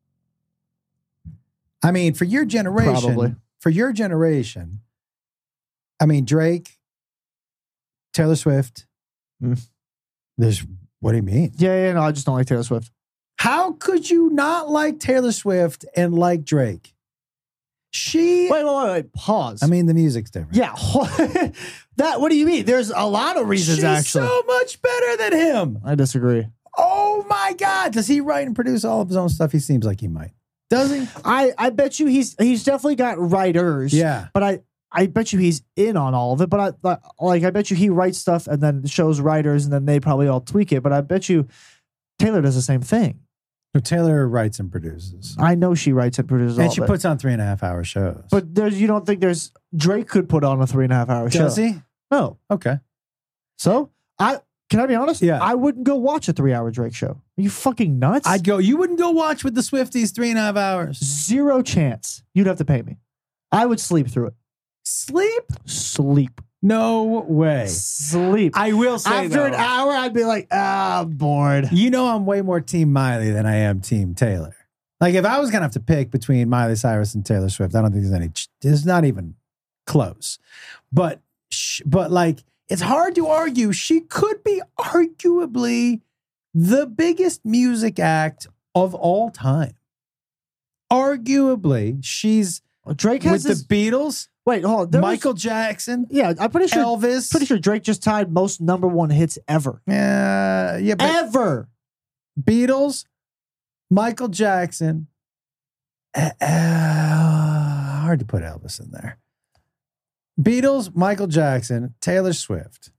I mean, for your generation, Probably. for your generation, I mean, Drake, Taylor Swift. Mm. There's, what do you mean? Yeah, yeah, no, I just don't like Taylor Swift. How could you not like Taylor Swift and like Drake? She, Wait, wait, wait, wait, pause. I mean, the music's different. yeah, that. What do you mean? There's a lot of reasons She's actually. so much better than him. I disagree. Oh my God. Does he write and produce all of his own stuff? He seems like he might. Does he? I I bet you he's he's definitely got writers. Yeah. but I. I bet you he's in on all of it, but I like I bet you he writes stuff and then shows writers and then they probably all tweak it. But I bet you Taylor does the same thing. So Taylor writes and produces. I know she writes and produces all And she of it. puts on three and a half hour shows. But there's you don't think there's Drake could put on a three and a half hour show? does he? No. Okay. So I can I be honest? Yeah. I wouldn't go watch a three hour Drake show. Are you fucking nuts? I'd go, you wouldn't go watch with the Swifties three and a half hours. Zero chance. You'd have to pay me. I would sleep through it. Sleep? Sleep. No way. Sleep. I will say After an though, hour, I'd be like, ah, I'm bored. you know I'm way more Team Miley than I am Team Taylor. Like if I was gonna have to pick between Miley Cyrus and Taylor Swift, I don't think there's any. It's not even close. But sh- but like it's hard to argue. She could be arguably the biggest music act of all time. Arguably, she's Drake with has the this, Beatles, wait, hold on. There was- Michael Jackson, yeah, I'm pretty sure. Elvis. Pretty sure Drake just tied most number one hits ever. Yeah, yeah, but Ever. Beatles, Michael Jackson. Uh, uh, hard to put Elvis in there. Beatles, Michael Jackson, Taylor Swift.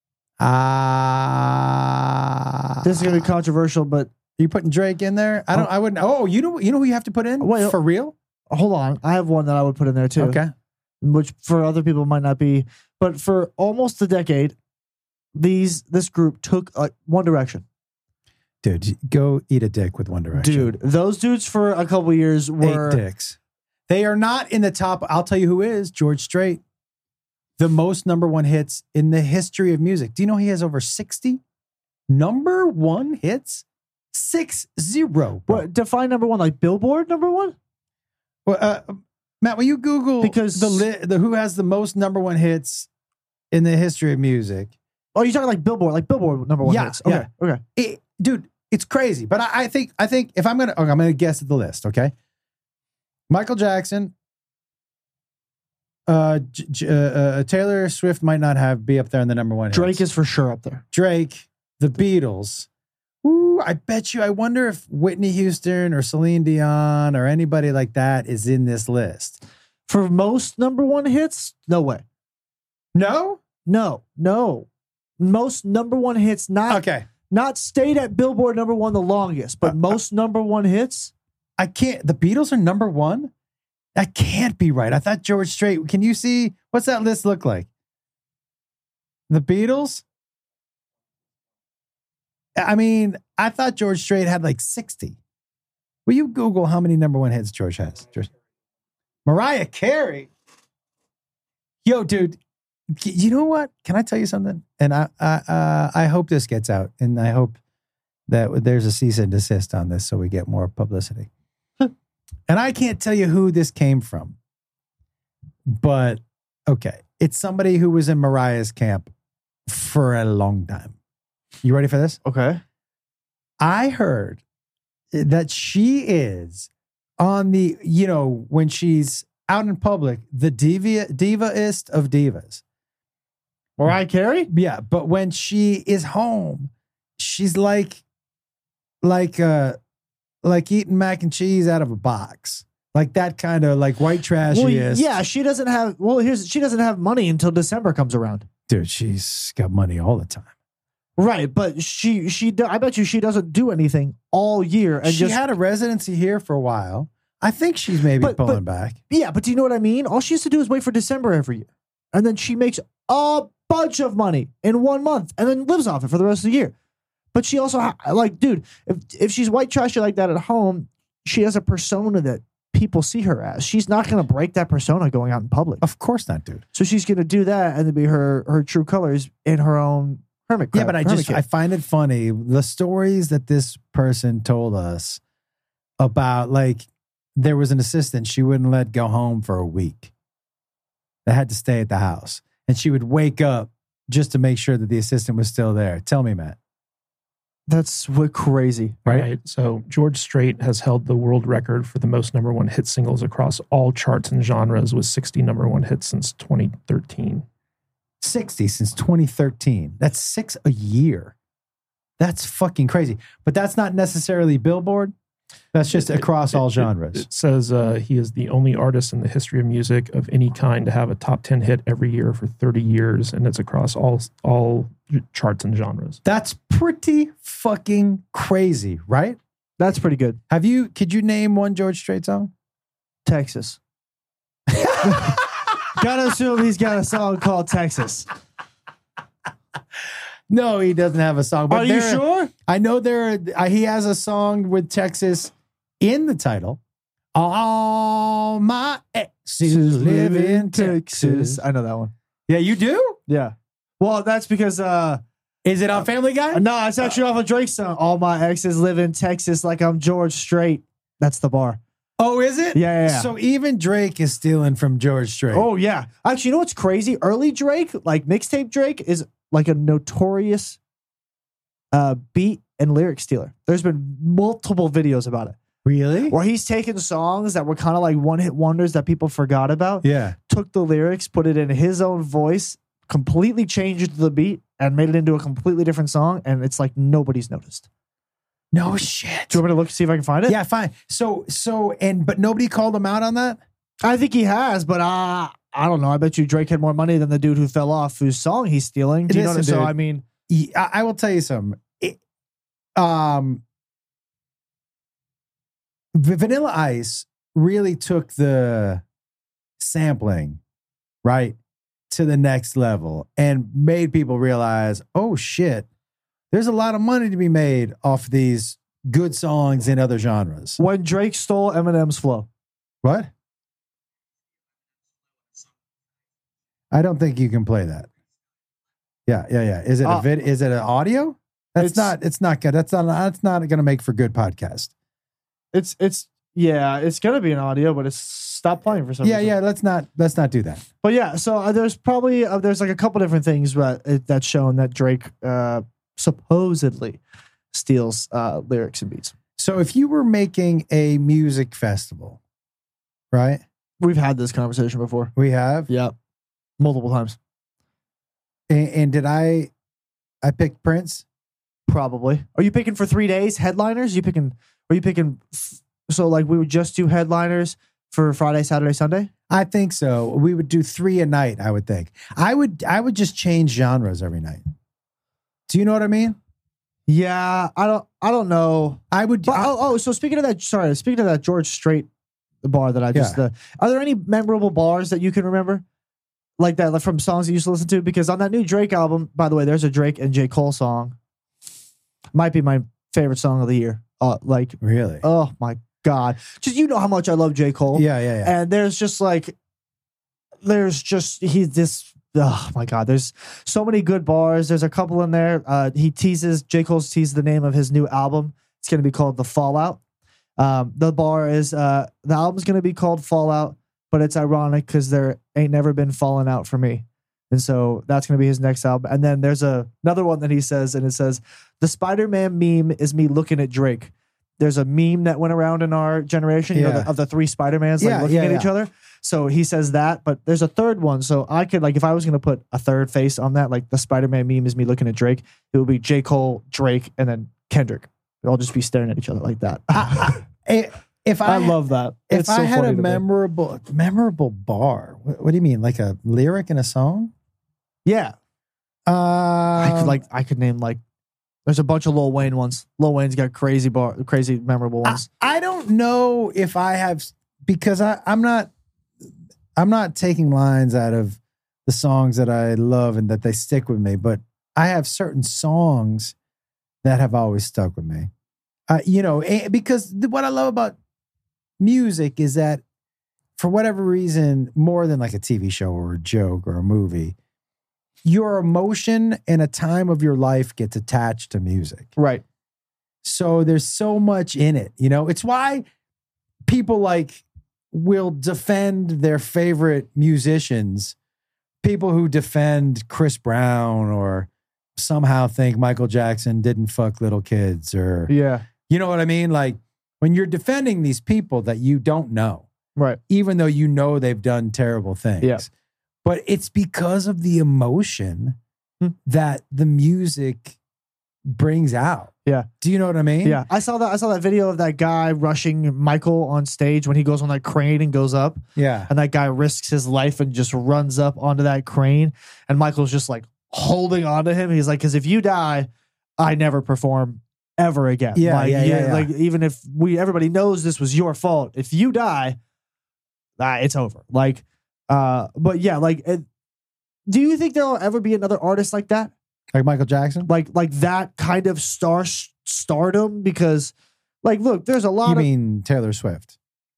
Ah, This is gonna be controversial, but you putting Drake in there? I don't. I wouldn't. Oh, you know, you know who you have to put in Wait, for real? hold on. I have one that I would put in there too. Okay. Which for other people might not be, but for almost a decade, these this group took uh, One Direction. Dude, go eat a dick with One Direction. Dude, those dudes for a couple years were Eight dicks. They are not in the top. I'll tell you who is George Strait, the most number one hits in the history of music. Do you know he has over sixty number one hits? Six zero. Bro. what define number one, like Billboard number one? Well, uh, Matt, will you Google Because- the, li- the who has the most number one hits in the history of music? Oh, you're talking like Billboard, like Billboard number one Yeah, hits. Okay, okay. It, dude, it's crazy. But I, I think I think if I'm gonna okay, I'm gonna guess at the list. Okay, Michael Jackson, uh, J- J- uh, uh, Taylor Swift might not have be up there in the number one. Drake hits. is for sure up there. Drake, the Beatles. Ooh, I bet you. I wonder if Whitney Houston or Celine Dion or anybody like that is in this list. For most number one hits, no way. No. No, no. Most number one hits, not Okay. not stayed at Billboard number one the longest, but Uh, most number one hits. I can't. The Beatles are number one. That can't be right. I thought George Strait. Can you see what's that list look like? The Beatles. I mean, I thought George Strait had like sixty. Will you Google how many number one hits George has? George. Mariah Carey. Yo, dude, You know what? Can I tell you something? And I, I, uh, I hope this gets out, and I hope that there's a cease and desist on this, so we get more publicity. And I can't tell you who this came from, but okay, it's somebody who was in Mariah's camp for a long time. You ready for this? Okay. I heard that she is on the, you know, when she's out in public, the diva, diva-ist of divas. Mariah Carey? Yeah, but when she is home, she's like, like, uh, like eating mac and cheese out of a box, like that kind of like white trash. Well, is. yeah, she doesn't have. Well, here's she doesn't have money until December comes around. Dude, she's got money all the time. Right, but she she do- I bet you she doesn't do anything all year. And she just, had a residency here for a while. I think she's maybe But- pulling but- back. Yeah, but do you know what I mean? All she has to do is wait for December every year, and then she makes a bunch of money in one month, and then lives off it for the rest of the year. But she also ha- like, dude, if if she's white trashy like that at home, she has a persona that people see her as. She's not going to break that persona going out in public. Of course not, dude. So she's going to do that and then be her her true colors in her own hermit crab. Yeah, but I hermit just cave. I find it funny the stories that this person told us about, like, there was an assistant she wouldn't let go home for a week. They had to stay at the house, and she would wake up just to make sure that the assistant was still there. Tell me, Matt. That's what crazy. Right? Right. So George Strait has held the world record for the most number one hit singles across all charts and genres with sixty number one hits since twenty thirteen. sixty since twenty thirteen. That's six a year. That's fucking crazy. But that's not necessarily Billboard. That's just It- across it- all it- genres. It, says uh, he is the only artist in the history of music of any kind to have a top ten hit every year for thirty years, and it's across all all charts and genres. That's pretty fucking crazy, right? That's pretty good. Have you, could you name one George Strait song? Texas. Gotta assume he's got a song called Texas. No, he doesn't have a song. But Are you there- sure? I know there. Are, uh, he has a song with Texas in the title. All my exes live in Texas. I know that one. Yeah, you do? Yeah. Well, that's because uh Is it on Family Guy? no, it's actually off a Drake song. All my exes live in Texas like I'm George Strait. That's the bar. Oh, is it? Yeah, yeah, yeah. So even Drake is stealing from George Strait. Oh yeah. Actually, you know what's crazy? Early Drake, like mixtape Drake, is like a notorious uh beat and lyric stealer. There's been multiple videos about it. really? Where he's taken songs that were kind of like one hit wonders that people forgot about, Yeah. took the lyrics, put it in his own voice, completely changed the beat, and made it into a completely different song. And it's like nobody's noticed. No shit. Do you want me to look see if I can find it? Yeah, fine. So, so, and, but nobody called him out on that? I think he has, but uh, I don't know. I bet you Drake had more money than the dude who fell off whose song he's stealing. Do you know what Listen, So dude. I mean, Yeah, I I will tell you something. It, um, V- Vanilla Ice really took the sampling, right, to the next level and made people realize, oh shit, there's a lot of money to be made off these good songs in other genres. when Drake stole Eminem's flow. What? I don't think you can play that. Yeah, yeah, yeah. Is it a Uh, vid? Is it an audio? That's it's- not. It's not good. That's not. That's not going to make for good podcast. It's it's yeah, it's gonna be an audio, but it's stopped playing for some Yeah, reason. yeah. Let's not. Let's not do that. But yeah, so uh, there's probably uh, there's like a couple different things that it, that's shown that Drake uh, supposedly steals uh, lyrics and beats. So, if you were making a music festival, right? We've had this conversation before. We have. Yeah, multiple times. And, and did I? I picked Prince. Probably. Are you picking for three days headliners? Are you picking? Are you picking? So like we would just do headliners for Friday, Saturday, Sunday. I think so. We would do three a night. I would think. I would. I would just change genres every night. Do you know what I mean? Yeah, I don't. I don't know. I would. But, I- oh, oh, so speaking of that, sorry, speaking of that George Strait bar that I just, Yeah. uh, are there any memorable bars that you can remember? Like that, like from songs that you used to listen to? Because on that new Drake album, by the way, there's a Drake and J. Cole song. Might be my favorite song of the year. Uh, like, really. oh my God. Just, you know how much I love J. Cole. yeah, yeah, yeah. And there's just like, there's just, he's this oh my God, there's so many good bars. There's a couple in there. Uh, he teases, J. Cole's teased the name of his new album. It's going to be called The Fallout. Um, the bar is, uh, the album's going to be called Fallout, but it's ironic because there ain't never been falling out for me. And so that's going to be his next album. And then there's a, another one that he says, and it says, the Spider-Man meme is me looking at Drake. There's a meme that went around in our generation, you Yeah. know, the, of the three Spider-Mans like Yeah, looking yeah, at yeah. each other. So he says that, but there's a third one. So I could, like, if I was going to put a third face on that, like the Spider-Man meme is me looking at Drake, it would be J. Cole, Drake, and then Kendrick. They'll all just be staring at each other like that. I, I, if I, I love that. if It's I so had funny a to me. memorable memorable bar, what, what do you mean? Like a lyric in a song? Yeah. Um, I could like I could name like there's a bunch of Lil Wayne ones. Lil Wayne's got crazy bar crazy memorable I, ones. I don't know if I have because I, I'm not I'm not taking lines out of the songs that I love and that they stick with me, but I have certain songs that have always stuck with me. Uh, you know, eh, because th- what I love about music is that for whatever reason, more than like a T V show or a joke or a movie, your emotion and a time of your life gets attached to music. Right. So there's so much in it. You know, it's why people like will defend their favorite musicians, people who defend Chris Brown or somehow think Michael Jackson didn't fuck little kids or, Yeah. you know what I mean? Like when you're defending these people that you don't know, Right. even though you know they've done terrible things. Yeah. But it's because of the emotion Hmm. that the music brings out. Yeah. Do you know what I mean? Yeah. I saw that I saw that video of that guy rushing Michael on stage when he goes on that crane and goes up. Yeah. And that guy risks his life and just runs up onto that crane. And Michael's just like holding on to him. He's like, because if you die, I never perform ever again. Yeah, like, yeah, yeah, yeah. Like even if we everybody knows this was your fault, if you die, ah, it's over. Like, uh, but yeah, like, it, do you think there'll ever be another artist like that? Like Michael Jackson? Like, like that kind of star stardom? Because, like, look, there's a lot You of mean Taylor Swift?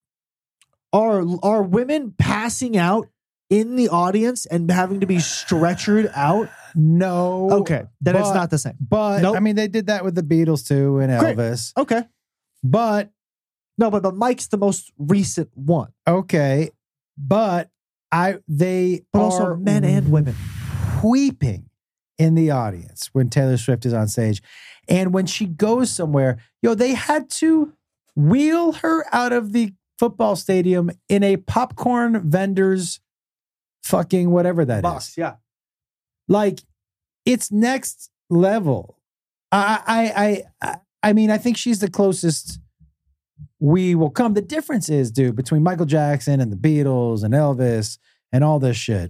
are are women passing out in the audience and having to be stretchered out? No. Okay, then it's but- not the same. But Nope. I mean, they did that with the Beatles too and Great. Elvis. Okay, But no, but but Mike's the most recent one. okay, but I they But are also men and women. weeping in the audience when Taylor Swift is on stage, and when she goes somewhere, yo, they had to wheel her out of the football stadium in a popcorn vendor's fucking whatever that is. Box, yeah. Like it's next level. I, I, I, I mean, I think she's the closest we will come. The difference is, dude, between Michael Jackson and the Beatles and Elvis and all this shit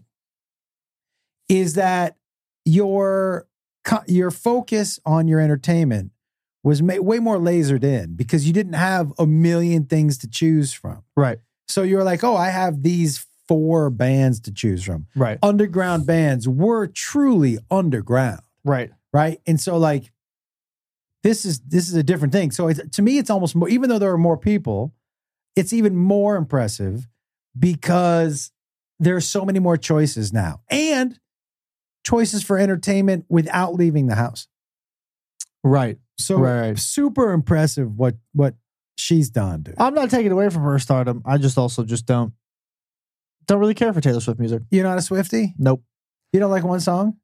is that your, co- your focus on your entertainment was ma- way more lasered in because you didn't have a million things to choose from. Right, So you're like, oh, I have these four bands to choose from. right, Underground bands were truly underground, right. right? And so like this is this is a different thing. So it's, to me, it's almost more, even though there are more people, it's even more impressive because there are so many more choices now and choices for entertainment without leaving the house. Right. So Right. super impressive what what she's done, dude. I'm not taking away from her stardom. I just also just don't don't really care for Taylor Swift music. You're not a Swiftie? Nope. You don't like one song?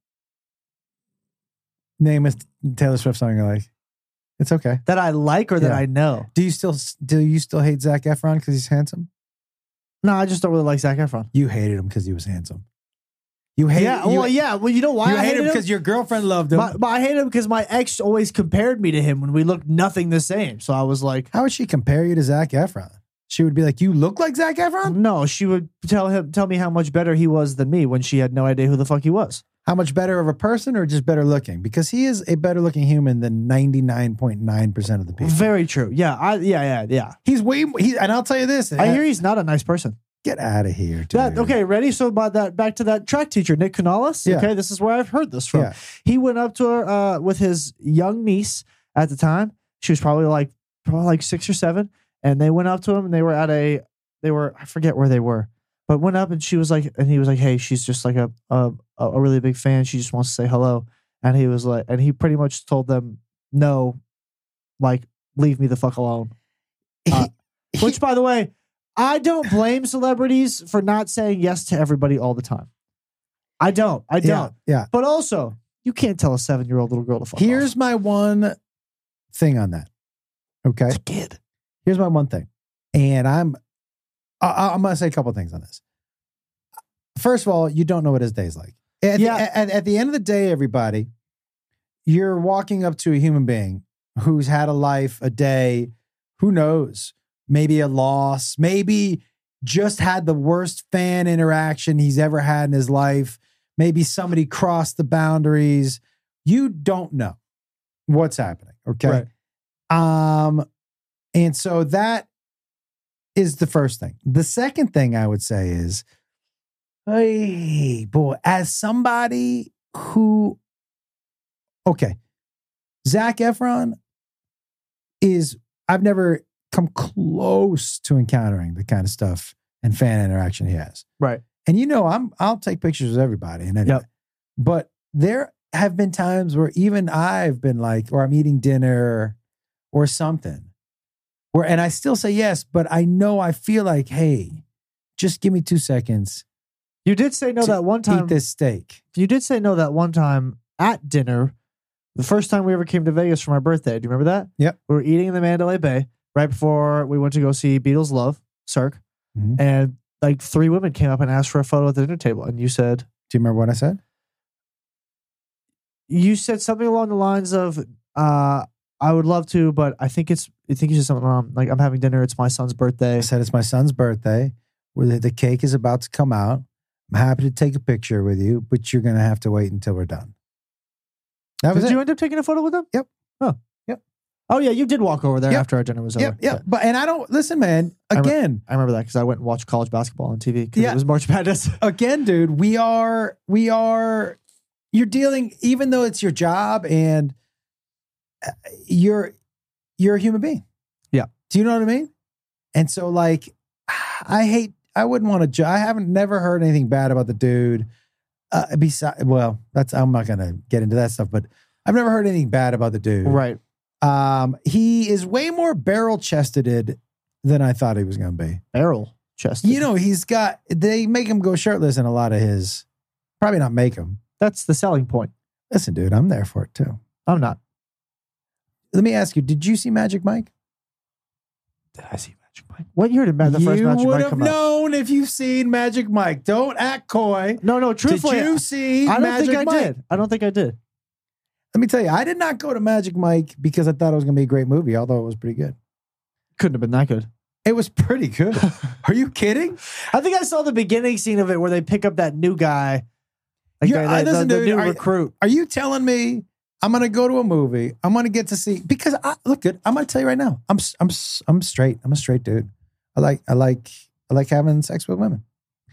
Name a Taylor Swift song you like. It's okay. That I like or that Yeah. I know. Do you still do you still hate Zac Efron because he's handsome? No, I just don't really like Zac Efron. You hated him because he was handsome. You hate yeah, you, well, yeah. Well, you know why you I hate hated him him? because your girlfriend loved him. My, my, I hate him because my ex always compared me to him when we looked nothing the same. So I was like, How would she compare you to Zac Efron? She would be like, "You look like Zac Efron." no. She would tell him, tell me how much better he was than me when she had no idea who the fuck he was. How much better of a person, or just better looking? Because he is a better looking human than ninety nine point nine percent of the people. Very true. Yeah, I, yeah, yeah, yeah. He's way. He, and I'll tell you this: I hear he's not a nice person. Get out of here, dude. That, okay, ready? So about that, back to that track teacher, Nick Canales. Yeah. Okay, this is where I've heard this from. Yeah. He went up to her uh, with his young niece at the time. She was probably like probably like six or seven, and they went up to him and they were at a they were I forget where they were, But went up and she was like, and he was like, hey, she's just like a a, a really big fan. She just wants to say hello. And he was like, and he pretty much told them, no, like, leave me the fuck alone. Uh, which, by the way, I don't blame celebrities for not saying yes to everybody all the time. I don't. I don't. Yeah. yeah. But also, you can't tell a seven-year-old little girl to fuck Here's off. my one thing on that. Okay. It's a kid. Here's my one thing. And I'm I, I'm going to say a couple things on this. First of all, you don't know what his day's like. At, Yeah. the, at, at the end of the day, everybody, you're walking up to a human being who's had a life, a day, who knows, maybe a loss, maybe just had the worst fan interaction he's ever had in his life. Maybe somebody crossed the boundaries. You don't know what's happening. Okay. Right. Um, and so that is the first thing. The second thing I would say is, hey, boy, as somebody who, okay, Zac Efron is, I've never come close to encountering the kind of stuff and fan interaction he has. Right. And you know, I'm, I'll take pictures of everybody and anyway. Yep. But there have been times where even I've been like, or I'm eating dinner or something, where, and I still say yes, but I know I feel like, hey, just give me two seconds. You did say no to that one time. Eat this steak. You did say no that one time at dinner. The first time we ever came to Vegas for my birthday. Do you remember that? Yep. We were eating in the Mandalay Bay right before we went to go see Beatles Love, Cirque. Mhm. And like three women came up and asked for a photo at the dinner table. And you said, Do you remember what I said? you said something along the lines of, uh, I would love to, but I think it's, I think you said something um, like, I'm having dinner. It's my son's birthday. I said, it's my son's birthday. Where the, the cake is about to come out. I'm happy to take a picture with you, but you're going to have to wait until we're done. That was Did it. you end up taking a photo with them? Yep. Oh. Yep. Oh, yeah. You did walk over there Yep. after our dinner was over. Yep, yep. But, and I don't, listen, man, again, I remember that because I went and watched college basketball on T V because Yeah. it was March Madness. again, dude, we are, we are, you're dealing, even though it's your job and uh, you're, you're a human being. Yeah. Do you know what I mean? And so like, I hate, I wouldn't want to, ju- I haven't never heard anything bad about the dude. Uh, besides, well, that's, I'm not going to get into that stuff, but I've never heard anything bad about the dude. Right. Um, he is way more barrel chested than I thought he was going to be. Barrel chest. You know, he's got, they make him go shirtless in a lot of his, probably not make him. That's the selling point. Listen, dude, I'm there for it too. I'm not. Let me ask you, did you see Magic Mike? Did I see Magic Mike? What year did Ma- the first you Magic would Mike have come out? known if you've seen Magic Mike. Don't act coy. No, no, truthfully, did you see I don't Magic think I Mike? did. I don't think I did. Let me tell you, I did not go to Magic Mike because I thought it was going to be a great movie, although it was pretty good. Couldn't have been that good. It was pretty good. Are you kidding? I think I saw the beginning scene of it where they pick up that new guy, like You're- the, I- the, listen, the dude, new are- recruit. Are you telling me I'm going to go to a movie? I'm going to get to see, because I look good. I'm going to tell you right now. I'm I'm I'm straight. I'm a straight dude. I like I like I like having sex with women.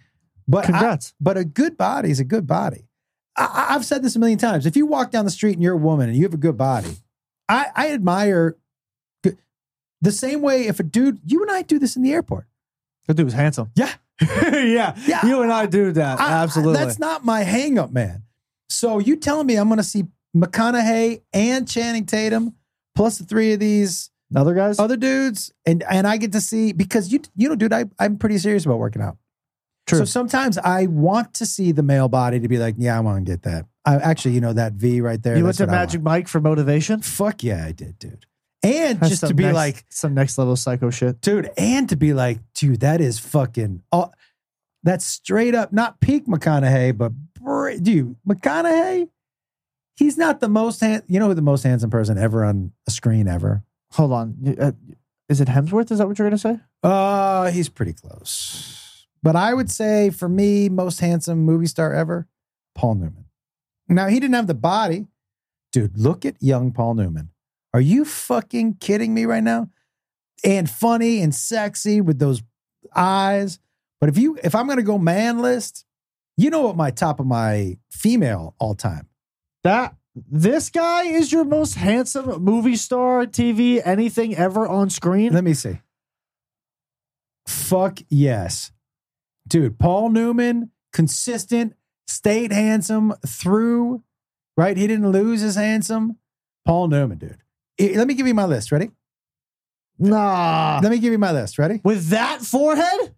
But I, Congrats. but a good body is a good body. I, I've said this a million times. If you walk down the street and you're a woman and you have a good body, I, I admire good, the same way if a dude, you and I do this in the airport. That dude was handsome. Yeah. yeah. Yeah. You and I do that. I- Absolutely. I, that's not my hang up, man. So you telling me I'm going to see McConaughey and Channing Tatum plus the three of these Other guys? other dudes, and and I get to see, because you you know, dude, I, I'm pretty serious about working out. True. So sometimes I want to see the male body to be like, yeah, I want to get that. I actually, you know, that V right there. you went that's to what I Magic want. Mike for motivation? Fuck yeah, I did, dude. And That's just to some be next- like, some next level psycho shit. dude, and to be like, dude, that is fucking, oh, that's straight up, not peak McConaughey, but br- dude, McConaughey, he's not the most, hand, you know who the most handsome person ever on a screen ever? Hold on. Uh, is it Hemsworth? Is that what you're going to say? Uh, he's pretty close. But I would say for me, most handsome movie star ever, Paul Newman. Now, he didn't have the body. Dude, look at young Paul Newman. Are you fucking kidding me right now? And funny and sexy with those eyes. But if you, if I'm going to go man list, you know what my top of my female all time. That this guy is your most handsome movie star, T V, anything ever on screen? Let me see. Fuck yes. dude, Paul Newman, consistent, stayed handsome through, right? He didn't lose his handsome. Paul Newman, dude. Eh, let me give you my list. Ready? Nah. Let me give you my list. Ready? With that forehead?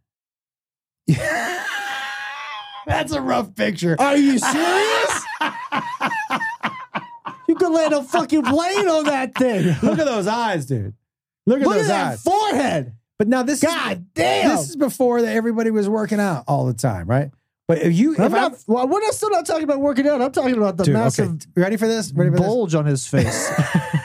That's a rough picture. Are you serious? You could land a fucking plane on that thing. Look at those eyes, dude. Look at Look those at that eyes. forehead. But now this God is, damn. This is before that everybody was working out all the time, right? But if you, I'm if not, I, well, we're not, still not talking about working out. I'm talking about the dude, massive okay. Ready for this? Ready for bulge on his face.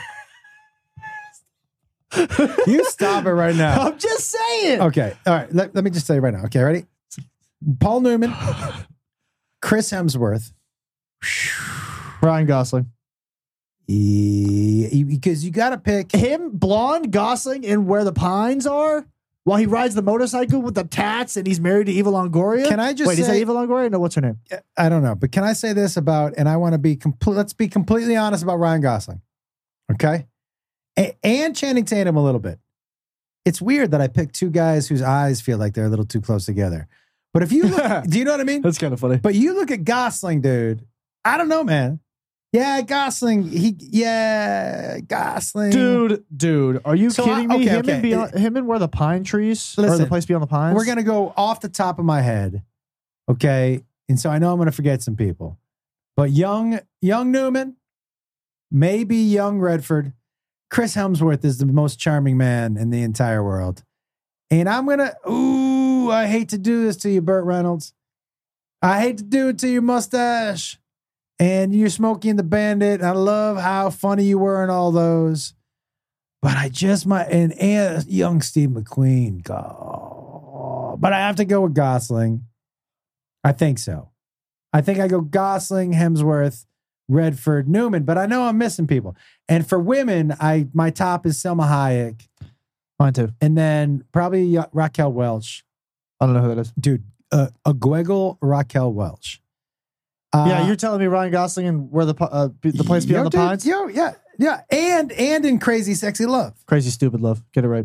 this? You stop it right now. I'm just saying. Okay. All right. Let, let me just tell you right now. Okay. Ready? Paul Newman, Chris Hemsworth. Ryan Gosling. Yeah, because you got to pick. Him, blonde, Gosling, in Where the Pines Are, while he rides the motorcycle with the tats and he's married to Eva Longoria. Can I just Wait, is that say- Eva Longoria? No, what's her name? I don't know, but can I say this about, and I want to be complete, let's be completely honest about Ryan Gosling. Okay. A- and Channing Tatum a little bit. It's weird that I picked two guys whose eyes feel like they're a little too close together. But if you look, do you know what I mean? That's kind of funny. But you look at Gosling, dude. I don't know, man. Yeah, Gosling. He, yeah, Gosling. Dude, dude, are you So kidding I- me? okay, him, okay. And beyond, him and Where the Pine Trees, or Listen, the place beyond the pines. We're going to go off the top of my head. Okay. And so I know I'm going to forget some people. But young, young Newman, maybe young Redford, Chris Hemsworth is the most charming man in the entire world. And I'm going to, ooh, I hate to do this to you, Burt Reynolds. I hate to do it to your mustache. And you're Smokey and the Bandit. I love how funny you were in all those. But I just might, and, and young Steve McQueen, go. But I have to go with Gosling. I think so. I think I go Gosling, Hemsworth, Redford, Newman. But I know I'm missing people. And for women, I my top is Selma Hayek. Mine too. And then probably Raquel Welch. I don't know who that is. Dude, uh, Aguegel Raquel Welch. Uh, yeah, you're telling me Ryan Gosling and Where the Pi- uh, the place yo, beyond the dude, pines. Yo, yeah, yeah. And, and in Crazy Sexy Love. Crazy stupid love. Get it right.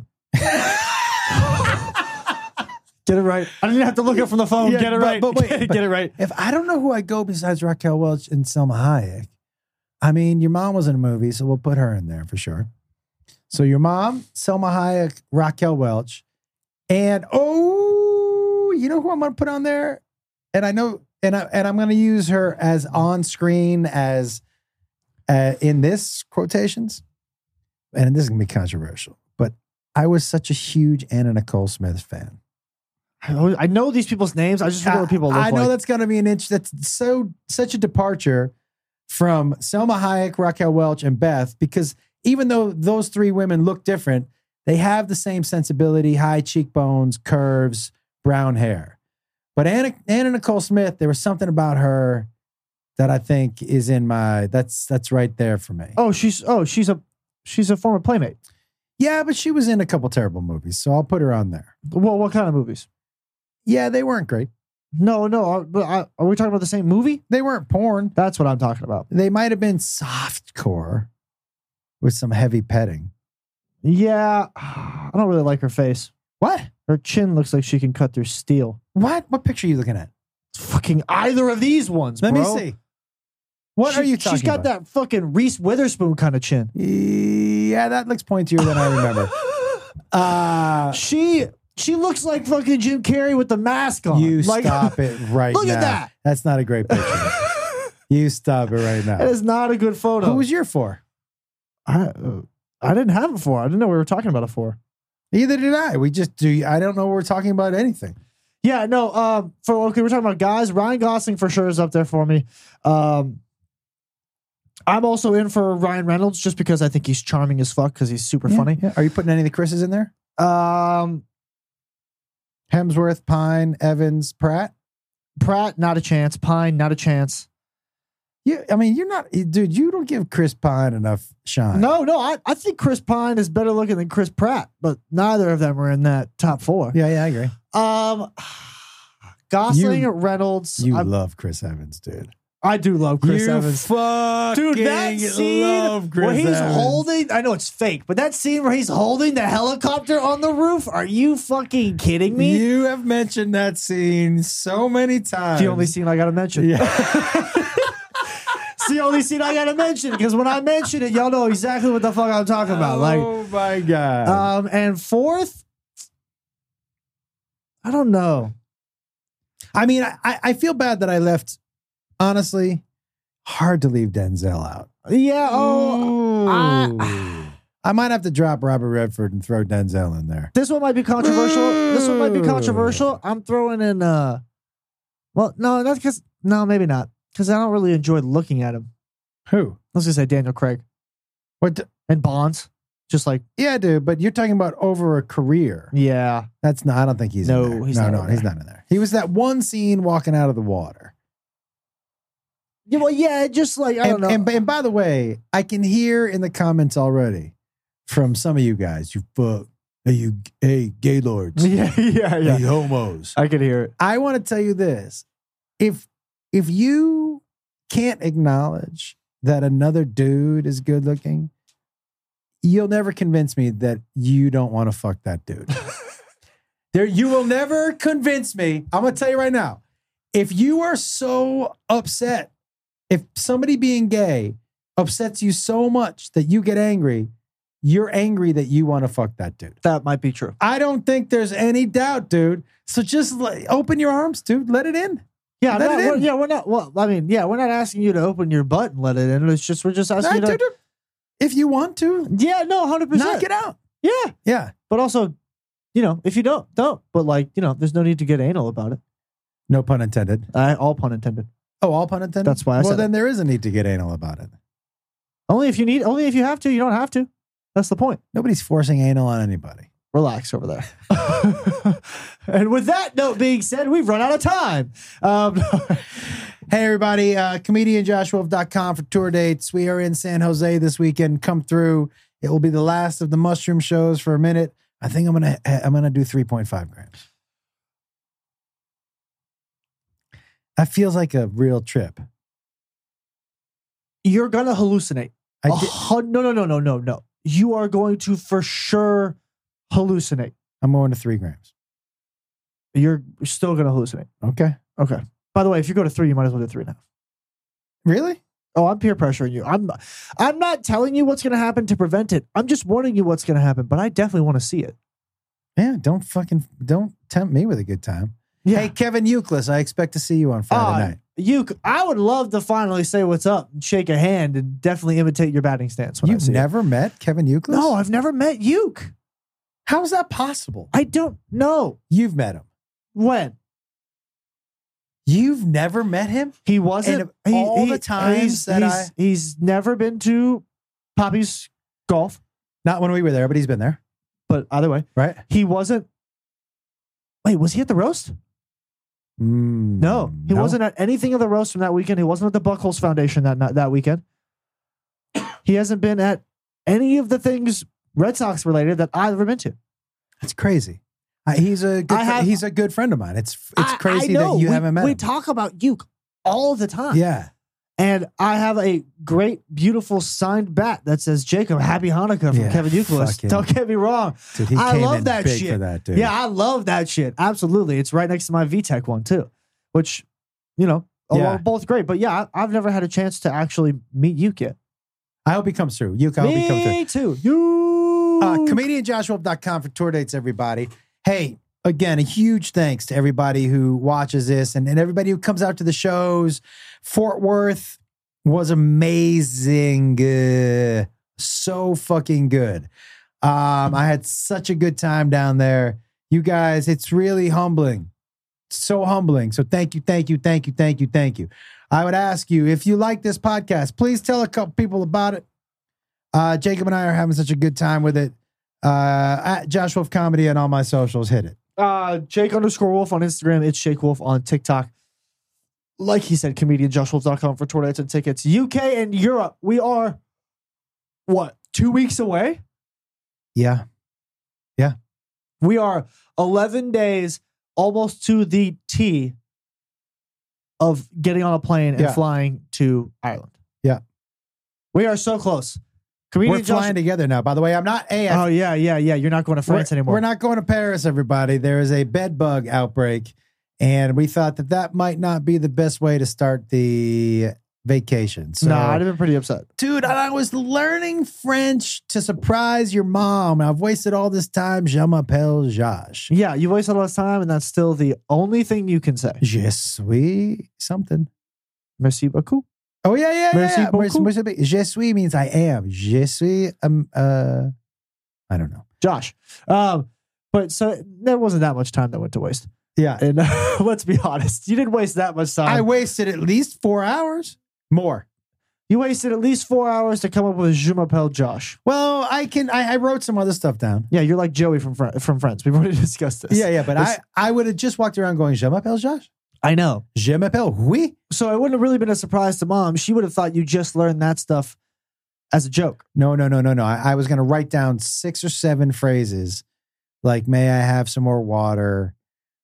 Get it right. I didn't have to look up from the phone. Yeah, Get it but- right. but wait, Get but- it right. If I don't know who I go besides Raquel Welch and Selma Hayek, I mean, your mom was in a movie, so we'll put her in there for sure. So your mom, Selma Hayek, Raquel Welch, and oh, you know who I'm going to put on there? And I know, and I and I'm going to use her as on screen as uh, in this quotations, and this is going to be controversial, but I was such a huge Anna Nicole Smith fan. I always- I know these people's names. I just forget what people look I know like. that's going to be an inch. That's so such a departure from Selma Hayek, Raquel Welch, and Beth, because even though those three women look different, they have the same sensibility: high cheekbones, curves, brown hair. But Anna, Anna Nicole Smith, there was something about her that I think is in my. That's that's right there for me. Oh, she's oh she's a she's a former Playmate. Yeah, but she was in a couple terrible movies, so I'll put her on there. Well, what kind of movies? Yeah, they weren't great. No, no. Are, but I, are we talking about the same movie? They weren't porn. That's what I'm talking about. They might have been softcore with some heavy petting. Yeah, I don't really like her face. What? Her chin looks like she can cut through steel. What? What picture are you looking at? It's fucking either of these ones, Let bro. me see. What She- are you talking She's got about? that fucking Reese Witherspoon kind of chin. Yeah, that looks pointier than I remember. uh, She she looks like fucking Jim Carrey with the mask on. you like, stop it right Look now. at that. That's not a great picture. You stop it right That now. is not a good photo. Who was your for? I, uh, I didn't have it for. I didn't know we were talking about it for. Neither did I. We just do. I don't know. We're talking about anything. Yeah, no. Um, for okay, we're talking about guys. Ryan Gosling for sure is up there for me. Um, I'm also in for Ryan Reynolds just because I think he's charming as fuck because he's super Yeah, funny. yeah. Are you putting any of the Chris's in there? Um, Hemsworth, Pine, Evans, Pratt. Pratt, not a chance. Pine, not a chance. Yeah, I mean, you're not, dude. You don't give Chris Pine enough shine. No, no. I, I think Chris Pine is better looking than Chris Pratt, but neither of them are in that top four. Yeah, yeah, I agree. Um, Gosling, You- Reynolds. You I'm- love Chris Evans, dude. I do love Chris you Evans. fucking Dude, that scene love Chris where he's Evans. holding, I know it's fake, but that scene where he's holding the helicopter on the roof, are you fucking kidding me? You have mentioned that scene so many times. It's the only scene I gotta mention. Yeah. It's the only scene I gotta mention because when I mention it, y'all know exactly what the fuck I'm talking about. Like, oh my God. um, and fourth, I don't know. I mean, I, I feel bad that I left, honestly, hard to leave Denzel out. Yeah. Oh, I, I might have to drop Robert Redford and throw Denzel in there. this one might be controversial. This one might be controversial. I'm throwing in. Uh, well, no, not because. No, maybe not because I don't really enjoy looking at him. Who? Let's just say Daniel Craig What? the- and Bonds. Just like, yeah, dude, but you're talking about over a career. yeah. That's not, I don't think he's No, in there. he's no, not no, in he's there. not in there. He was that one scene walking out of the water. Yeah, well, yeah, just like, I don't And, know. and, and by the way, I can hear in the comments already from some of you guys, you fuck, hey, you, hey, gaylords, yeah, yeah, yeah. hey, homos. I can hear it. I want to tell you this. If if you can't acknowledge that another dude is good looking, you'll never convince me that you don't want to fuck that dude. There, you will never convince me. I'm gonna tell you right now. If you are so upset, if somebody being gay upsets you so much that you get angry, you're angry that you want to fuck that dude. That might be true. I don't think there's any doubt, dude. So just like, open your arms, dude. Let it in. Yeah, I'm Let not, it in. we're, yeah, we're not. Well, I mean, yeah, we're not asking you to open your butt and let it in. It's just we're just asking Nah, you to. dude, if you want to, Yeah, no, hundred percent. knock it out. Yeah, Yeah. but also, you know, if you don't, don't. But like, you know, there's no need to get anal about it. No pun intended. I all pun intended. Oh, all pun intended? That's why I well, said then there is a need to get anal about it. Only if you need. Only if you have to. You don't have to. That's the point. Nobody's forcing anal on anybody. Relax over there. And with that note being said, we've run out of time. Um, Hey, everybody. Uh, comedian josh wolf dot com for tour dates. We are in San Jose this weekend. Come through. It will be the last of the mushroom shows for a minute. I think I'm going to I'm gonna do three point five grams. That feels like a real trip. you're gonna hallucinate. I A did, hun- no, no, no, no, no, no. You are going to for sure hallucinate. I'm going to three grams. You're still gonna hallucinate. Okay. Okay. By the way, if you go to three, you might as well do three and a half. Really? Oh, I'm peer pressuring you. I'm I'm not telling you what's going to happen to prevent it. I'm just warning you what's going to happen, but I definitely want to see it. Yeah, don't fucking, don't tempt me with a good time. Yeah. Hey, Kevin Euclid, I expect to see you on Friday Uh, night. You, I would love to finally say what's up and shake a hand and definitely imitate your batting stance. When I You've see it. never met Kevin Euclid? No, I've never met Uke. How is that possible? I don't know. You've met him. When? You've never met him? He wasn't. And he, all he- the times he's, that he's, I- He's never been to Poppy's golf, Not when we were there, but he's been there, but either way, right? he wasn't. Wait, was he at the roast? Mm, No, he no? wasn't at anything of the roast from that weekend. He wasn't at the Buckholes Foundation that night- that weekend. He hasn't been at any of the things Red Sox related that I've ever been to. That's crazy. Uh, he's a good I have- fri- he's a good friend of mine. It's it's I- crazy I know. that you we, haven't met We him. talk about Uke all the time. Yeah. And I have a great, beautiful signed bat that says Jacob, Happy Hanukkah from Yeah, Kevin Euclid. fucking- Don't get me wrong. Dude, he I came love in that big shit. for that, dude. Yeah, I love that shit. Absolutely. It's right next to my V TEC one too, which, you know, are Yeah. both great. But yeah, I, I've never had a chance to actually meet Uke yet. I hope he comes through. You, I hope he comes through. Me too. You. Uh, comedian josh wolf dot com for tour dates, everybody. Hey, again, a huge thanks to everybody who watches this and, and everybody who comes out to the shows. Fort Worth was amazing. Uh, so fucking good. Um, I had such a good time down there. You guys, it's really humbling. So humbling. So thank you, thank you, thank you, thank you, thank you. I would ask you, if you like this podcast, please tell a couple people about it. Uh, Jacob and I are having such a good time with it. Uh, at Josh Wolf Comedy and all my socials, hit it. Uh, Jake underscore Wolf on Instagram. It's Shake Wolf on TikTok. Like he said, comedian josh wolf dot com for tour dates and tickets. U K and Europe. We are, what, two weeks away? Yeah. We are eleven days, almost to the T, of getting on a plane and Yeah. flying to Ireland. Yeah. We are so close. Comedian We're Josh- flying together now. By the way, I'm not. Hey, I- Oh yeah, yeah, yeah. You're not going to France we're, anymore. We're not going to Paris, everybody. There is a bed bug outbreak, and we thought that that might not be the best way to start the vacation. So, no, I'd have been pretty upset. dude, I was learning French to surprise your mom. I've wasted all this time. Je m'appelle Josh. Yeah, you wasted all this time, and that's still the only thing you can say. Je suis something. Merci beaucoup. Oh yeah, yeah, Merci yeah. beaucoup. Merci beaucoup. Je suis means I am. Je suis. Um. Uh. I don't know. Josh. Um, but so there wasn't that much time that went to waste. Yeah. And uh, let's be honest, you didn't waste that much time. I wasted at least four hours more. you wasted at least four hours to come up with Je m'appelle Josh. Well, I can. I, I wrote some other stuff down. Yeah, you're like Joey from Fr- from Friends. We've already discussed this. Yeah, yeah. But This- I, I would have just walked around going, Je m'appelle Josh. I know. Je m'appelle oui. So it wouldn't have really been a surprise to mom. She would have thought you just learned that stuff as a joke. No, no, no, no, no. I, I was going to write down six or seven phrases, like "May I have some more water?"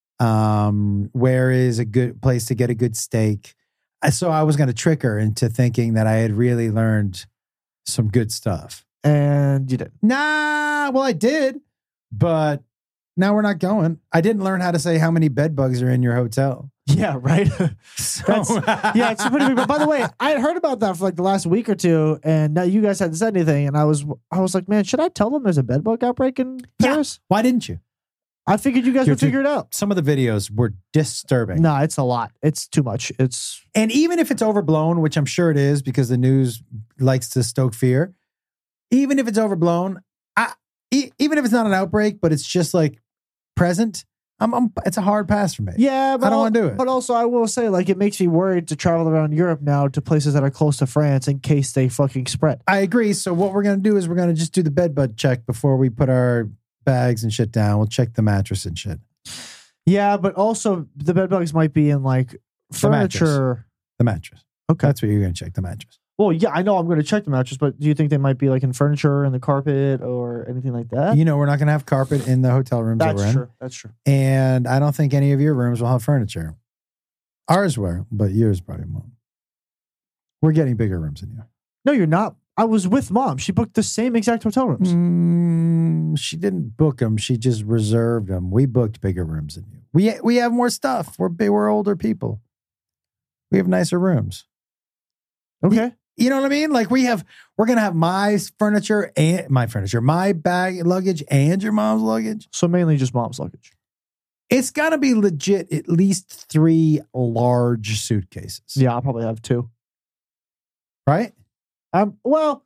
Um, where is a good place to get a good steak? I- So I was going to trick her into thinking that I had really learned some good stuff. And you didn't. Nah, well, I did, but now we're not going. I didn't learn how to say how many bed bugs are in your hotel. Yeah, right. So, That's- yeah, it's pretty big. But by the way, I had heard about that for like the last week or two, and now you guys hadn't said anything. And I was, I was like, man, should I tell them there's a bed bug outbreak in Yeah. Paris? Why didn't you? I figured you guys You're would too- figure it out. Some of the videos were disturbing. No, it's a lot. It's too much. It's And even if it's overblown, which I'm sure it is because the news likes to stoke fear, even if it's overblown, I, e- even if it's not an outbreak, but it's just like present, I'm, I'm, it's a hard pass for me. yeah, but I don't al- wanna do it. But also, I will say, like, it makes me worried to travel around Europe now to places that are close to France in case they fucking spread. I agree. So what we're going to do is we're going to just do the bed bug check before we put our bags and shit down. We'll check the mattress and shit. Yeah, but also the bed bugs might be in like furniture. The mattress. Okay. That's what you're going to check, the mattress. Well, yeah, I know I'm going to check the mattress, but do you think they might be like in furniture and the carpet or anything like that? You know, we're not going to have carpet in the hotel rooms that That's we're in. true. That's true. And I don't think any of your rooms will have furniture. Ours will, but yours probably won't. We're getting bigger rooms than you. No, you're not. I was with mom. She booked the same exact hotel rooms. Mm, she didn't book them. She just reserved them. We booked bigger rooms than you. We we have more stuff. We're big, we're older people. We have nicer rooms. Okay. You know what I mean? Like we have, we're gonna have my furniture and my furniture, my bag luggage and your mom's luggage. So mainly just mom's luggage. It's gotta be legit. At least three large suitcases. Yeah, I'll probably have two. Right. Um. Well.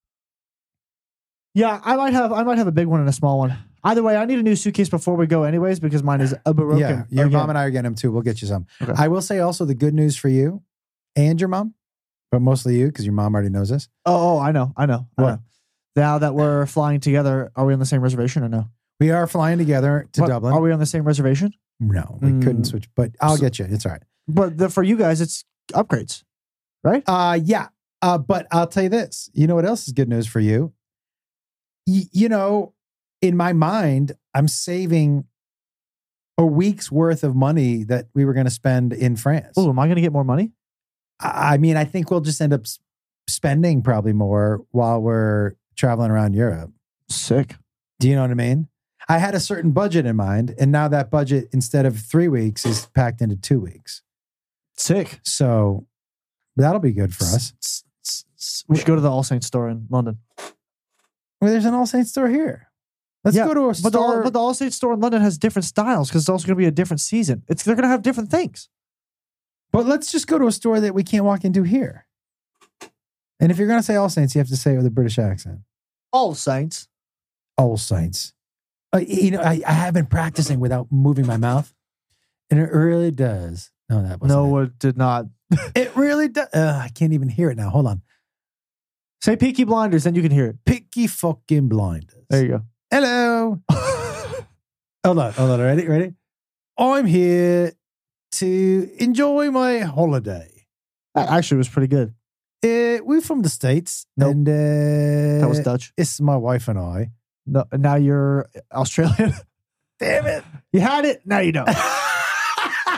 Yeah, I might have. I might have a big one and a small one. Either way, I need a new suitcase before we go, anyways, because mine is a broken. Yeah, your again. mom and I are getting them too. We'll get you some. Okay. I will say also the good news for you and your mom, but mostly you because your mom already knows this. Oh, oh, I know. I know. I What? know. Now that we're flying together, are we on the same reservation or no? We are flying together to What- Dublin. Are we on the same reservation? No, we Mm. couldn't switch, but I'll So- get you. It's all right. But the, for you guys, it's upgrades, right? Uh, yeah. Uh, but I'll tell you this. You know what else is good news for you? Y- you know, in my mind, I'm saving a week's worth of money that we were going to spend in France. Oh, am I going to get more money? I I mean, I think we'll just end up s- spending probably more while we're traveling around Europe. Sick. Do you know what I mean? I had a certain budget in mind, and now that budget, instead of three weeks, is packed into two weeks. Sick. So that'll be good for us. We should go to the All Saints store in London. Well, there's an All Saints store here. Let's Yeah, go to a But the, store. but the All Saints store in London has different styles because it's also going to be a different season. It's they're going to have different things. But let's just go to a store that we can't walk into here. And if you're going to say All Saints, you have to say it with a British accent. All Saints. All Saints. Uh, you know, I, I have been practicing without moving my mouth, and it really does. No, that wasn't No, it. it did not. It really does. Uh, I can't even hear it now. Hold on. Say Peaky Blinders, then you can hear it. Picky fucking blinders. There you go. Hello. Hold on. Hold on. Ready? Ready? I'm here to enjoy my holiday. That actually was pretty good. Uh, we're from the States. Nope. And uh, That was Dutch. it's my wife and I. No, now you're Australian. Damn it. You had it. Now you don't.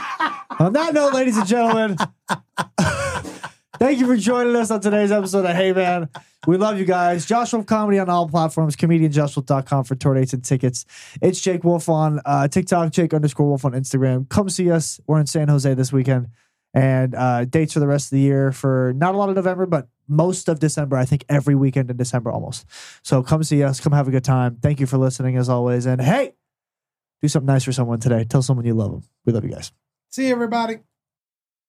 On that note, ladies and gentlemen, thank you for joining us on today's episode of Hey Man. We love you guys. Josh Wolf Comedy on all platforms, comedian josh wolf dot com for tour dates and tickets. It's Jake Wolf on uh, TikTok, Jake underscore Wolf on Instagram. Come see us. We're in San Jose this weekend. And uh, dates for the rest of the year for not a lot of November, but most of December. I think every weekend in December almost. So come see us. Come have a good time. Thank you for listening as always. And hey, do something nice for someone today. Tell someone you love them. We love you guys. See you, everybody.